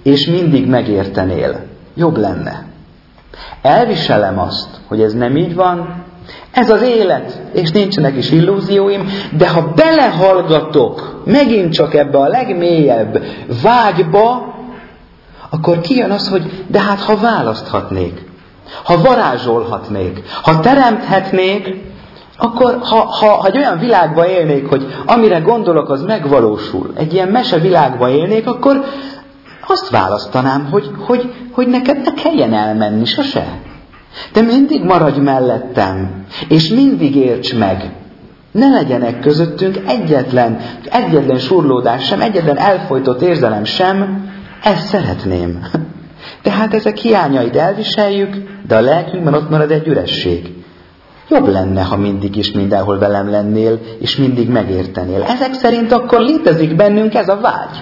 A: és mindig megértenél. Jobb lenne. Elviselem azt, hogy ez nem így van, ez az élet, és nincsenek is illúzióim, de ha belehallgatok megint csak ebbe a legmélyebb vágyba, akkor kijön az, hogy de hát ha választhatnék, ha varázsolhatnék, ha teremthetnék, akkor ha, ha, ha egy olyan világban élnék, hogy amire gondolok, az megvalósul, egy ilyen mesevilágban élnék, akkor azt választanám, hogy, hogy, hogy neked ne kelljen elmenni sose. De mindig maradj mellettem, és mindig érts meg. Ne legyenek közöttünk egyetlen, egyetlen surlódás sem, egyetlen elfojtott érzelem sem. Ezt szeretném. Tehát ezek hiányait elviseljük, de a lelkünkben ott marad egy üresség. Jobb lenne, ha mindig is mindenhol velem lennél, és mindig megértenél. Ezek szerint akkor létezik bennünk ez a vágy.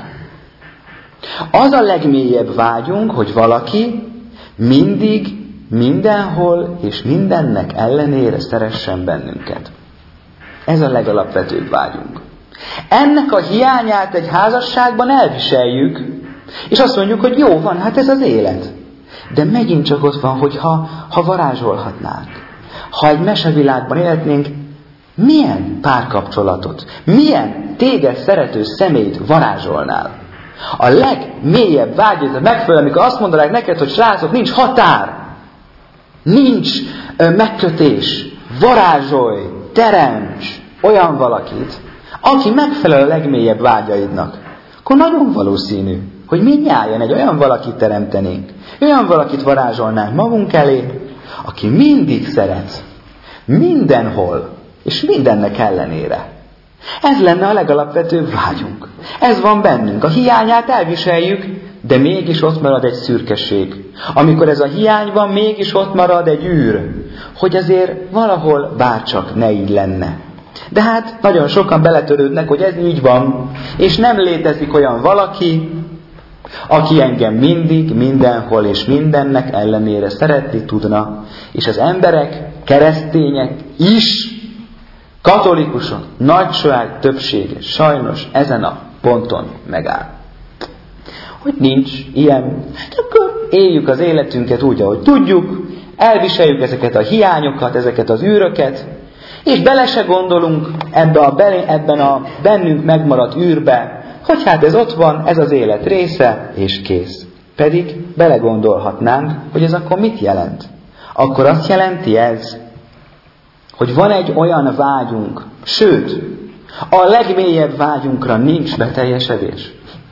A: Az a legmélyebb vágyunk, hogy valaki mindig, mindenhol és mindennek ellenére szeressen bennünket. Ez a legalapvetőbb vágyunk. Ennek a hiányát egy házasságban elviseljük, és azt mondjuk, hogy jó van, hát ez az élet. De megint csak ott van, hogy ha, ha varázsolhatnánk, ha egy mesevilágban élhetnénk, milyen párkapcsolatot, milyen téged szerető személyt varázsolnál? A legmélyebb vágyat megfelelő, amikor azt mondanák neked, hogy srácok, nincs határ, nincs ö, megkötés, varázsolj, teremts olyan valakit, aki megfelel a legmélyebb vágyaidnak, akkor nagyon valószínű, hogy mindnyájan egy olyan valakit teremtenénk, olyan valakit varázsolnánk magunk elé, aki mindig szeret, mindenhol, és mindennek ellenére. Ez lenne a legalapvetőbb vágyunk. Ez van bennünk. A hiányát elviseljük, de mégis ott marad egy szürkeség. Amikor ez a hiány van, mégis ott marad egy űr, hogy azért valahol bárcsak ne így lenne. De hát nagyon sokan beletörődnek, hogy ez így van, és nem létezik olyan valaki, aki engem mindig, mindenhol és mindennek ellenére szeretni tudna. És az emberek, keresztények is, katolikusok, nagyság többsége sajnos ezen a ponton megáll. Hogy nincs ilyen, akkor éljük az életünket úgy, ahogy tudjuk, elviseljük ezeket a hiányokat, ezeket az űröket, és bele se gondolunk ebbe a belé, ebben a bennünk megmaradt űrbe, hogy hát ez ott van, ez az élet része, és kész. Pedig belegondolhatnánk, hogy ez akkor mit jelent. Akkor azt jelenti ez, hogy van egy olyan vágyunk, sőt, a legmélyebb vágyunkra nincs beteljesedés.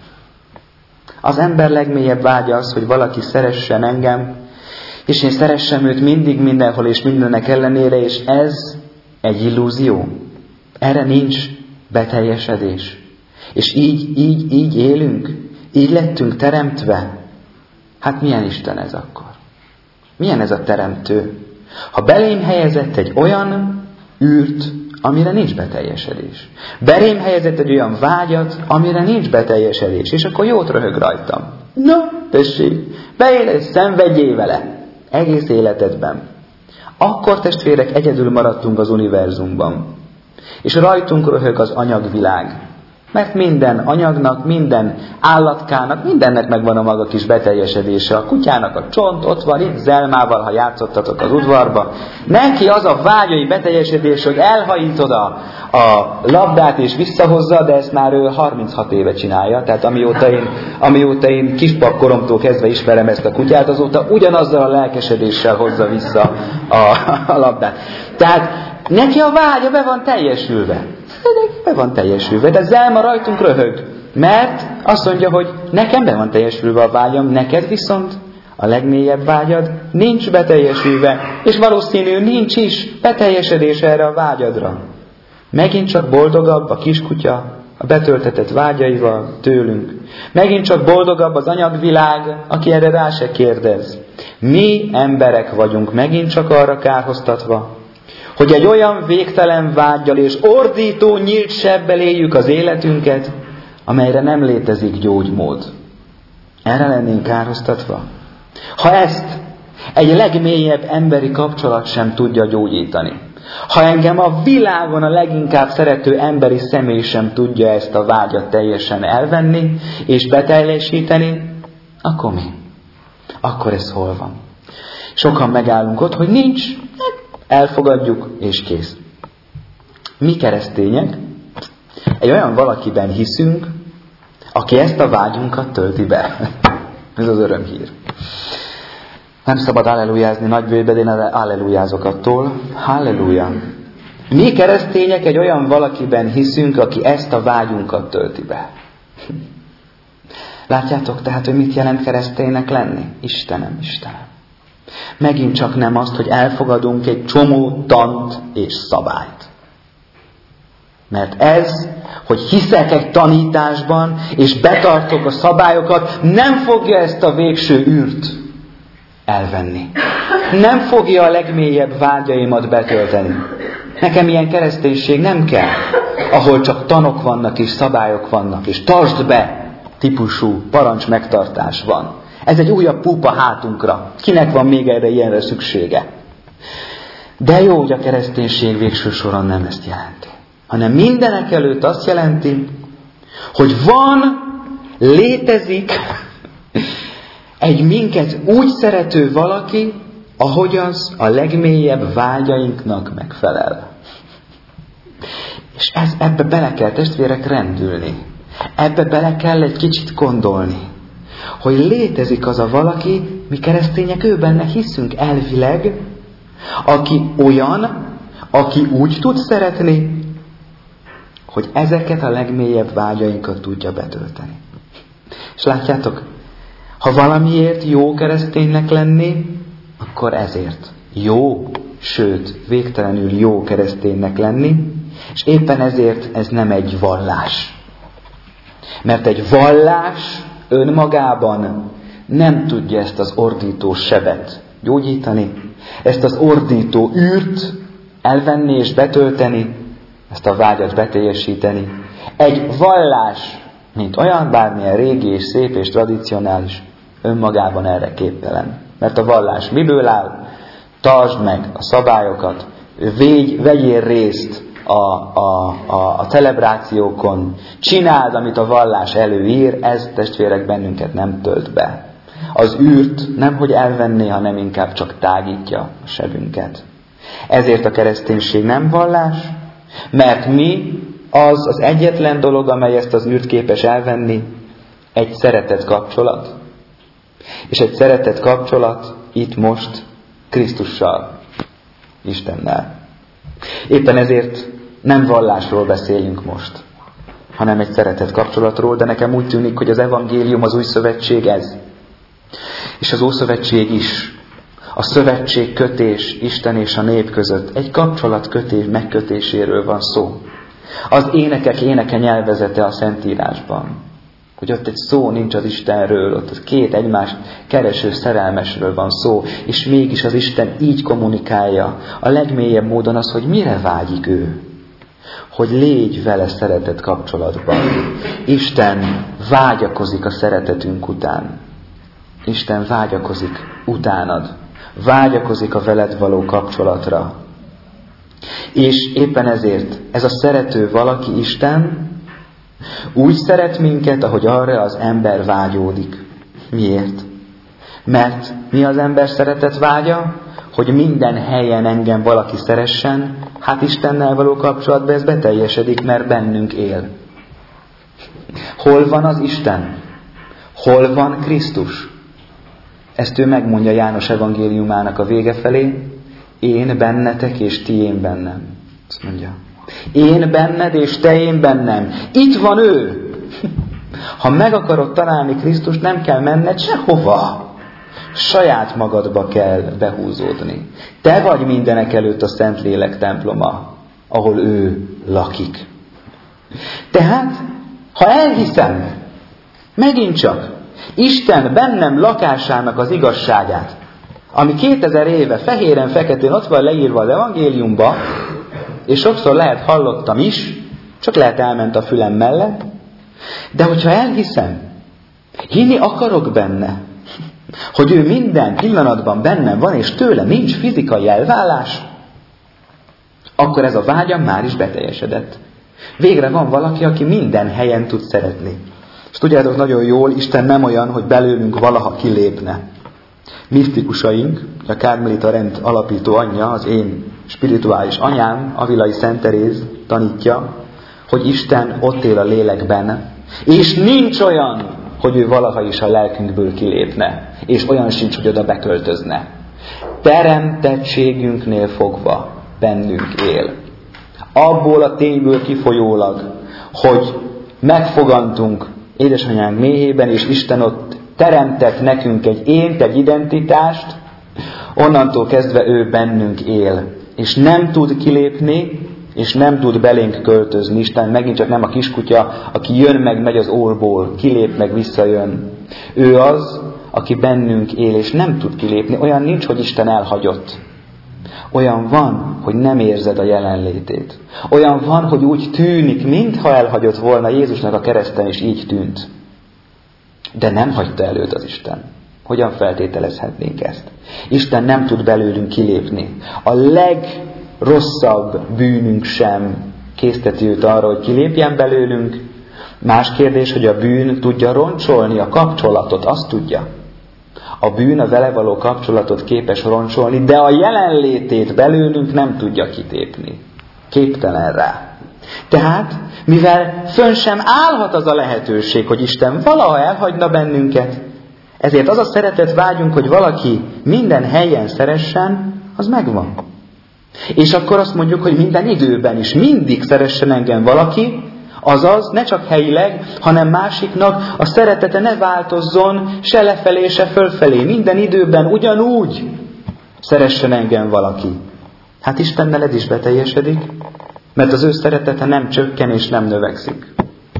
A: Az ember legmélyebb vágya az, hogy valaki szeressen engem, és én szeressem őt mindig, mindenhol és mindennek ellenére, és ez egy illúzió. Erre nincs beteljesedés. És így, így, így élünk, így lettünk teremtve. Hát milyen Isten ez akkor? Milyen ez a teremtő? Ha belém helyezett egy olyan űrt, amire nincs beteljesedés. Belém helyezett egy olyan vágyat, amire nincs beteljesedés. És akkor jót röhög rajtam. No, tessék, beéled, szenvedjél vele. Egész életedben. Akkor, testvérek, egyedül maradtunk az univerzumban. És rajtunk röhög az anyagvilág. Mert minden anyagnak, minden állatkának, mindennek megvan a maga kis beteljesedése. A kutyának a csont ott van, itt Zelmával, ha játszottatok az udvarba. Neki az a vágyai beteljesedés, hogy elhajítod a, a labdát és visszahozza, de ezt már ő harminchat éve csinálja. Tehát amióta én, amióta én kispakkoromtól kezdve ismerem ezt a kutyát, azóta ugyanazzal a lelkesedéssel hozza vissza a, a labdát. Tehát neki a vágya be van teljesülve. Be van teljesülve, de Zelma rajtunk röhög. Mert azt mondja, hogy nekem be van teljesülve a vágyam, neked viszont a legmélyebb vágyad nincs beteljesülve, és valószínű nincs is beteljesedés erre a vágyadra. Megint csak boldogabb a kiskutya a betöltetett vágyaival tőlünk. Megint csak boldogabb az anyagvilág, aki erre rá se kérdez. Mi emberek vagyunk megint csak arra kárhoztatva, hogy egy olyan végtelen vággyal és ordító nyílt sebbel éljük az életünket, amelyre nem létezik gyógymód. Erre lennénk kárhoztatva. Ha ezt egy legmélyebb emberi kapcsolat sem tudja gyógyítani, ha engem a világon a leginkább szerető emberi személy sem tudja ezt a vágyat teljesen elvenni és beteljesíteni, akkor mi? Akkor ez hol van? Sokan megállunk ott, hogy nincs, elfogadjuk, és kész. Mi keresztények egy olyan valakiben hiszünk, aki ezt a vágyunkat tölti be. Ez az örömhír. Nem szabad hallelujázni nagybőjbe, de én hallelujázok attól. Halleluja. Mi keresztények egy olyan valakiben hiszünk, aki ezt a vágyunkat tölti be. Látjátok tehát, hogy mit jelent kereszténynek lenni? Istenem, Istenem. Megint csak nem azt, hogy elfogadunk egy csomó tant és szabályt. Mert ez, hogy hiszek egy tanításban, és betartok a szabályokat, nem fogja ezt a végső űrt elvenni. Nem fogja a legmélyebb vágyaimat betölteni. Nekem ilyen kereszténység nem kell, ahol csak tanok vannak és szabályok vannak, és tartsd be típusú parancs megtartás van. Ez egy újabb púpa hátunkra. Kinek van még erre ilyenre szüksége? De jó, hogy a kereszténység végső soron nem ezt jelenti. Hanem mindenek előtt azt jelenti, hogy van, létezik egy minket úgy szerető valaki, ahogy az a legmélyebb vágyainknak megfelel. És ez, ebbe bele kell, testvérek, rendülni. Ebbe bele kell egy kicsit gondolni. Hogy létezik az a valaki, mi keresztények ő benne hiszünk elvileg, aki olyan, aki úgy tud szeretni, hogy ezeket a legmélyebb vágyainkat tudja betölteni. És látjátok, ha valamiért jó kereszténynek lenni, akkor ezért jó, sőt, végtelenül jó kereszténynek lenni, és éppen ezért ez nem egy vallás. Mert egy vallás önmagában nem tudja ezt az ordító sebet gyógyítani, ezt az ordító űrt elvenni és betölteni, ezt a vágyat beteljesíteni. Egy vallás, mint olyan, bármilyen régi és szép és tradicionális, önmagában erre képtelen. Mert a vallás miből áll? Tartsd meg a szabályokat, végy, vegyél részt a, a, a, a celebrációkon, csináld, amit a vallás előír, ez, testvérek, bennünket nem tölt be. Az űrt nemhogy elvenné, hanem inkább csak tágítja a sebünket. Ezért a kereszténység nem vallás, mert mi az az egyetlen dolog, amely ezt az űrt képes elvenni, egy szeretet kapcsolat. És egy szeretet kapcsolat itt most Krisztussal, Istennel. Éppen ezért nem vallásról beszéljünk most, hanem egy szeretet kapcsolatról, de nekem úgy tűnik, hogy az evangélium, az új szövetség ez. És az ószövetség is. A szövetségkötés Isten és a nép között egy kapcsolatkötés megkötéséről van szó. Az énekek éneke nyelvezete a Szentírásban. Hogy ott egy szó nincs az Istenről, ott két egymást kereső szerelmesről van szó, és mégis az Isten így kommunikálja a legmélyebb módon az, hogy mire vágyik ő. Hogy légy vele szeretet kapcsolatban. Isten vágyakozik a szeretetünk után. Isten vágyakozik utánad. Vágyakozik a veled való kapcsolatra. És éppen ezért ez a szerető valaki, Isten, úgy szeret minket, ahogy arra az ember vágyódik. Miért? Mert mi az ember szeretet vágya? Hogy minden helyen engem valaki szeressen, hát Istennel való kapcsolatban ez beteljesedik, mert bennünk él. Hol van az Isten? Hol van Krisztus? Ezt ő megmondja János evangéliumának a vége felé. Én bennetek, és ti én bennem. Azt mondja. Én benned, és te én bennem. Itt van ő. Ha meg akarod találni Krisztust, nem kell menned sehova. Saját magadba kell behúzódni. Te vagy mindenek előtt a Szentlélek temploma, ahol ő lakik. Tehát, ha elhiszem, megint csak, Isten bennem lakásának az igazságát, ami kétezer éve fehéren-feketén ott van leírva az evangéliumba, és sokszor lehet hallottam is, csak lehet elment a fülem mellett, de hogyha elhiszem, hinni akarok benne, hogy ő minden pillanatban bennem van, és tőle nincs fizikai elválás, akkor ez a vágyam már is beteljesedett. Végre van valaki, aki minden helyen tud szeretni. És tudjátok nagyon jól, Isten nem olyan, hogy belőlünk valaha kilépne. Misztikusaink, a Kármelita rend alapító anyja, az én spirituális anyám, Avilai Szent Teréz tanítja, hogy Isten ott él a lélekben, és nincs olyan, hogy ő valaha is a lelkünkből kilépne, és olyan sincs, hogy oda beköltözne. Teremtettségünknél fogva bennünk él. Abból a tényből kifolyólag, hogy megfogantunk édesanyánk méhében, és Isten ott teremtett nekünk egy ént, egy identitást, onnantól kezdve ő bennünk él. És nem tud kilépni, és nem tud belénk költözni. Isten megint csak nem a kiskutya, aki jön meg, megy az órból, kilép meg, visszajön. Ő az, aki bennünk él, és nem tud kilépni. Olyan nincs, hogy Isten elhagyott. Olyan van, hogy nem érzed a jelenlétét. Olyan van, hogy úgy tűnik, mintha elhagyott volna. Jézusnak a kereszten is így tűnt. De nem hagyta el őt az Isten. Hogyan feltételezhetnénk ezt? Isten nem tud belőlünk kilépni. A legrosszabb bűnünk sem készteti őt arra, hogy kilépjen belőlünk. Más kérdés, hogy a bűn tudja roncsolni a kapcsolatot, azt tudja. A bűn a vele való kapcsolatot képes roncsolni, de a jelenlétét belőlünk nem tudja kitépni. Képtelen rá. Tehát, mivel fönn sem állhat az a lehetőség, hogy Isten valaha elhagyna bennünket, ezért az a szeretet vágyunk, hogy valaki minden helyen szeressen, az megvan. És akkor azt mondjuk, hogy minden időben is mindig szeressen engem valaki, azaz ne csak helyileg, hanem másiknak a szeretete ne változzon se lefelé, se fölfelé. Minden időben ugyanúgy szeressen engem valaki. Hát Istennel ez is beteljesedik, mert az ő szeretete nem csökken és nem növekszik.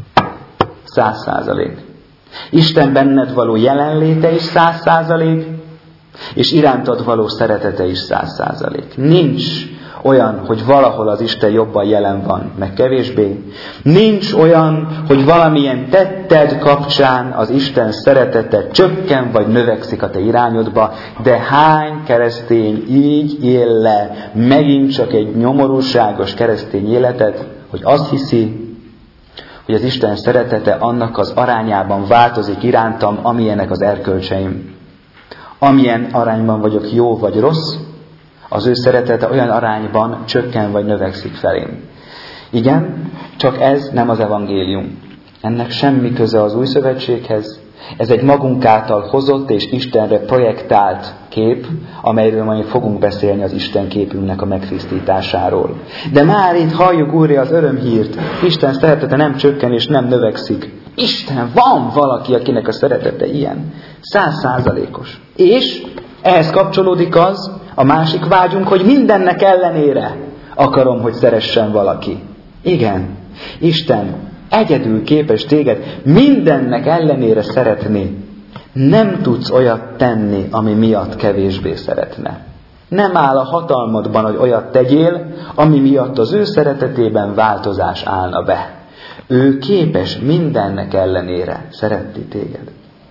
A: Száz százalék. Isten benned való jelenléte is száz százalék, és irántad való szeretete is száz százalék. Nincs olyan, hogy valahol az Isten jobban jelen van, meg kevésbé. Nincs olyan, hogy valamilyen tetted kapcsán az Isten szeretete csökken vagy növekszik a te irányodba, de hány keresztény így él le megint csak egy nyomorúságos keresztény életet, hogy azt hiszi, hogy az Isten szeretete annak az arányában változik irántam, amilyenek az erkölcseim. Amilyen arányban vagyok jó vagy rossz, az ő szeretete olyan arányban csökken vagy növekszik felém. Igen, csak ez nem az evangélium. Ennek semmi köze az új szövetséghez. Ez egy magunk által hozott és Istenre projektált kép, amelyről majd fogunk beszélni az Isten képünknek a megtisztításáról. De már itt halljuk újra az örömhírt. Isten szeretete nem csökken és nem növekszik. Isten, van valaki, akinek a szeretete ilyen. Száz százalékos. És ehhez kapcsolódik az, a másik vágyunk, hogy mindennek ellenére akarom, hogy szeressen valaki. Igen, Isten egyedül képes téged mindennek ellenére szeretni. Nem tudsz olyat tenni, ami miatt kevésbé szeretne. Nem áll a hatalmadban, hogy olyat tegyél, ami miatt az ő szeretetében változás állna be. Ő képes mindennek ellenére szeretni téged.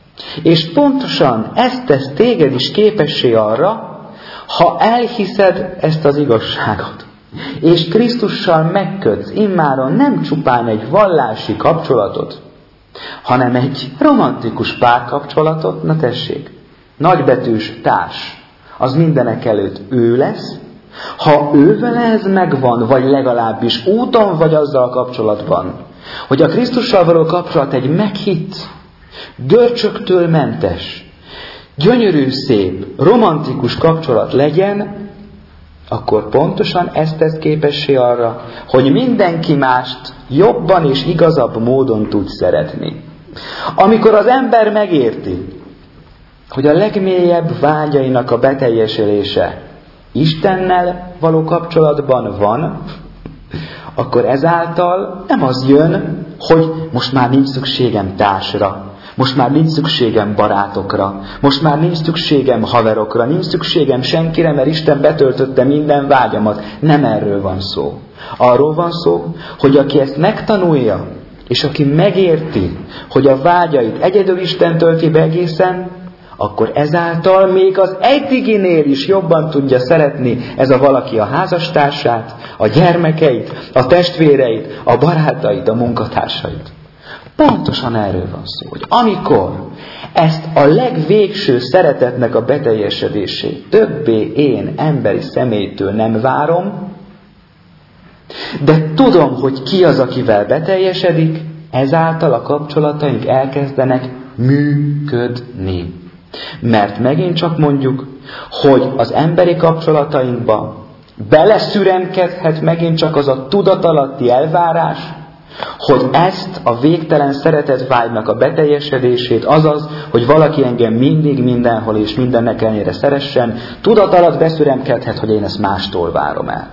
A: És pontosan ezt tesz téged is képessé arra, ha elhiszed ezt az igazságot, és Krisztussal megkötsz immáron nem csupán egy vallási kapcsolatot, hanem egy romantikus párkapcsolatot, na tessék, nagybetűs társ, az mindenek előtt ő lesz. Ha ő vele ez megvan, vagy legalábbis úton vagy azzal kapcsolatban, hogy a Krisztussal való kapcsolat egy meghitt, görcsöktől mentes, gyönyörű, szép, romantikus kapcsolat legyen, akkor pontosan ezt tesz képessé arra, hogy mindenki mást jobban és igazabb módon tud szeretni. Amikor az ember megérti, hogy a legmélyebb vágyainak a beteljesülése Istennel való kapcsolatban van, akkor ezáltal nem az jön, hogy most már nincs szükségem társra, most már nincs szükségem barátokra, most már nincs szükségem haverokra, nincs szükségem senkire, mert Isten betöltötte minden vágyamat. Nem erről van szó. Arról van szó, hogy aki ezt megtanulja, és aki megérti, hogy a vágyait egyedül Isten tölti be egészen, akkor ezáltal még az eddiginél is jobban tudja szeretni ez a valaki a házastársát, a gyermekeit, a testvéreit, a barátait, a munkatársait. Pontosan erről van szó, hogy amikor ezt a legvégső szeretetnek a beteljesedését többé én emberi személytől nem várom, de tudom, hogy ki az, akivel beteljesedik, ezáltal a kapcsolataink elkezdenek működni. Mert megint csak mondjuk, hogy az emberi kapcsolatainkba beleszüremkedhet megint csak az a tudatalatti elvárás, hogy ezt a végtelen szeretetvágynak a beteljesedését, azaz, hogy valaki engem mindig, mindenhol és mindennek ellenére szeressen, tudat alatt beszüremkedhet, hogy én ezt mástól várom el.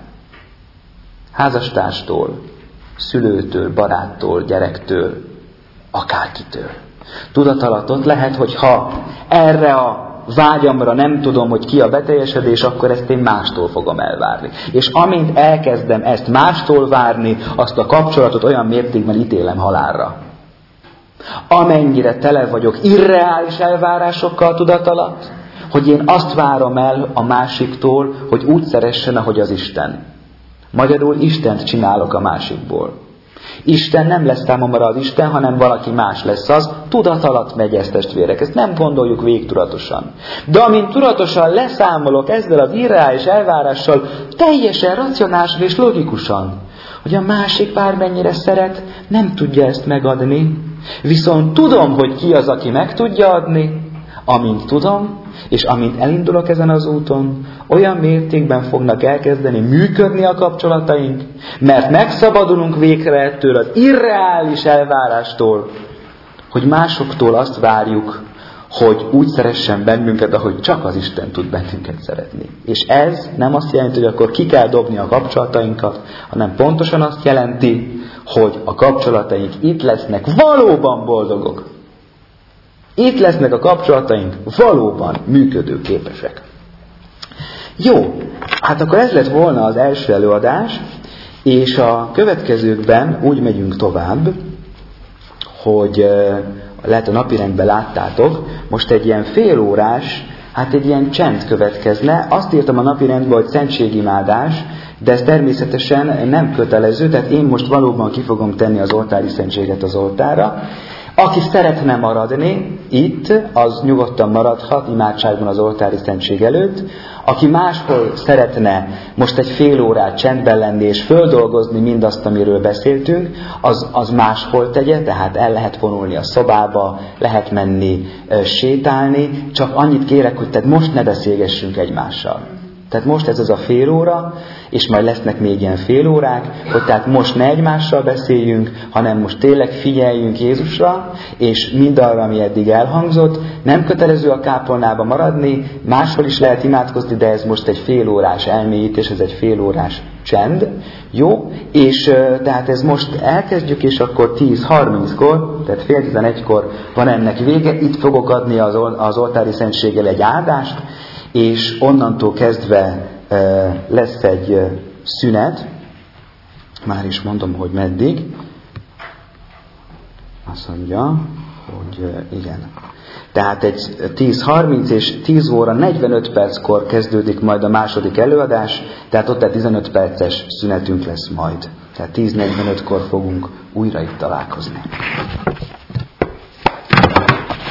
A: Házastárstól, szülőtől, baráttól, gyerektől, akárkitől. Tudat alatt ott lehet, hogy ha erre a vágyamra nem tudom, hogy ki a beteljesedés, akkor ezt én mástól fogom elvárni. És amint elkezdem ezt mástól várni, azt a kapcsolatot olyan mértékben ítélem halálra. Amennyire tele vagyok irreális elvárásokkal tudat alatt, hogy én azt várom el a másiktól, hogy úgy szeressen, ahogy az Isten. Magyarul Istent csinálok a másikból. Isten nem lesz számomra az Isten, hanem valaki más lesz az. Tudat alatt megy ezt, testvérek. Ezt nem gondoljuk végtudatosan. De amint tudatosan leszámolok ezzel az irreális elvárással, teljesen racionálisan és logikusan, hogy a másik bármennyire szeret, nem tudja ezt megadni. Viszont tudom, hogy ki az, aki meg tudja adni. Amint tudom, és amint elindulok ezen az úton, olyan mértékben fognak elkezdeni működni a kapcsolataink, mert megszabadulunk végre ettől az irreális elvárástól, hogy másoktól azt várjuk, hogy úgy szeressen bennünket, ahogy csak az Isten tud bennünket szeretni. És ez nem azt jelenti, hogy akkor ki kell dobni a kapcsolatainkat, hanem pontosan azt jelenti, hogy a kapcsolataink itt lesznek valóban boldogok. Itt lesznek a kapcsolataink valóban működőképesek. Jó, hát akkor ez lett volna az első előadás, és a következőkben úgy megyünk tovább, hogy lehet a napirendben láttátok, most egy ilyen félórás, hát egy ilyen csend következne. Azt írtam a napirendben, hogy szentségimádás, de ez természetesen nem kötelező, tehát én most valóban ki fogom tenni az oltári szentséget az oltárra. Aki szeretne maradni itt, az nyugodtan maradhat imádságban az oltári szentség előtt. Aki máshol szeretne most egy fél órát csendben lenni és földolgozni mindazt, amiről beszéltünk, az, az máshol tegye, tehát el lehet vonulni a szobába, lehet menni e, sétálni. Csak annyit kérek, hogy tehát most ne beszélgessünk egymással. Tehát most ez az a fél óra, és majd lesznek még ilyen fél órák, hogy tehát most ne egymással beszéljünk, hanem most tényleg figyeljünk Jézusra, és mindarra, ami eddig elhangzott. Nem kötelező a kápolnába maradni, máshol is lehet imádkozni, de ez most egy fél órás elmélyítés, ez egy fél órás csend. Jó? És tehát ez most elkezdjük, és akkor tíz harminckor, tehát fél tizenegykor van ennek vége. Itt fogok adni az, az oltári szentséggel egy áldást, és onnantól kezdve e, lesz egy e, szünet, már is mondom, hogy meddig. Azt mondja, hogy e, igen. Tehát egy tíz harminc és tíz óra negyvenöt perckor kezdődik majd a második előadás, tehát ott egy tizenöt perces szünetünk lesz majd. Tehát tíz negyvenötkor fogunk újra itt találkozni.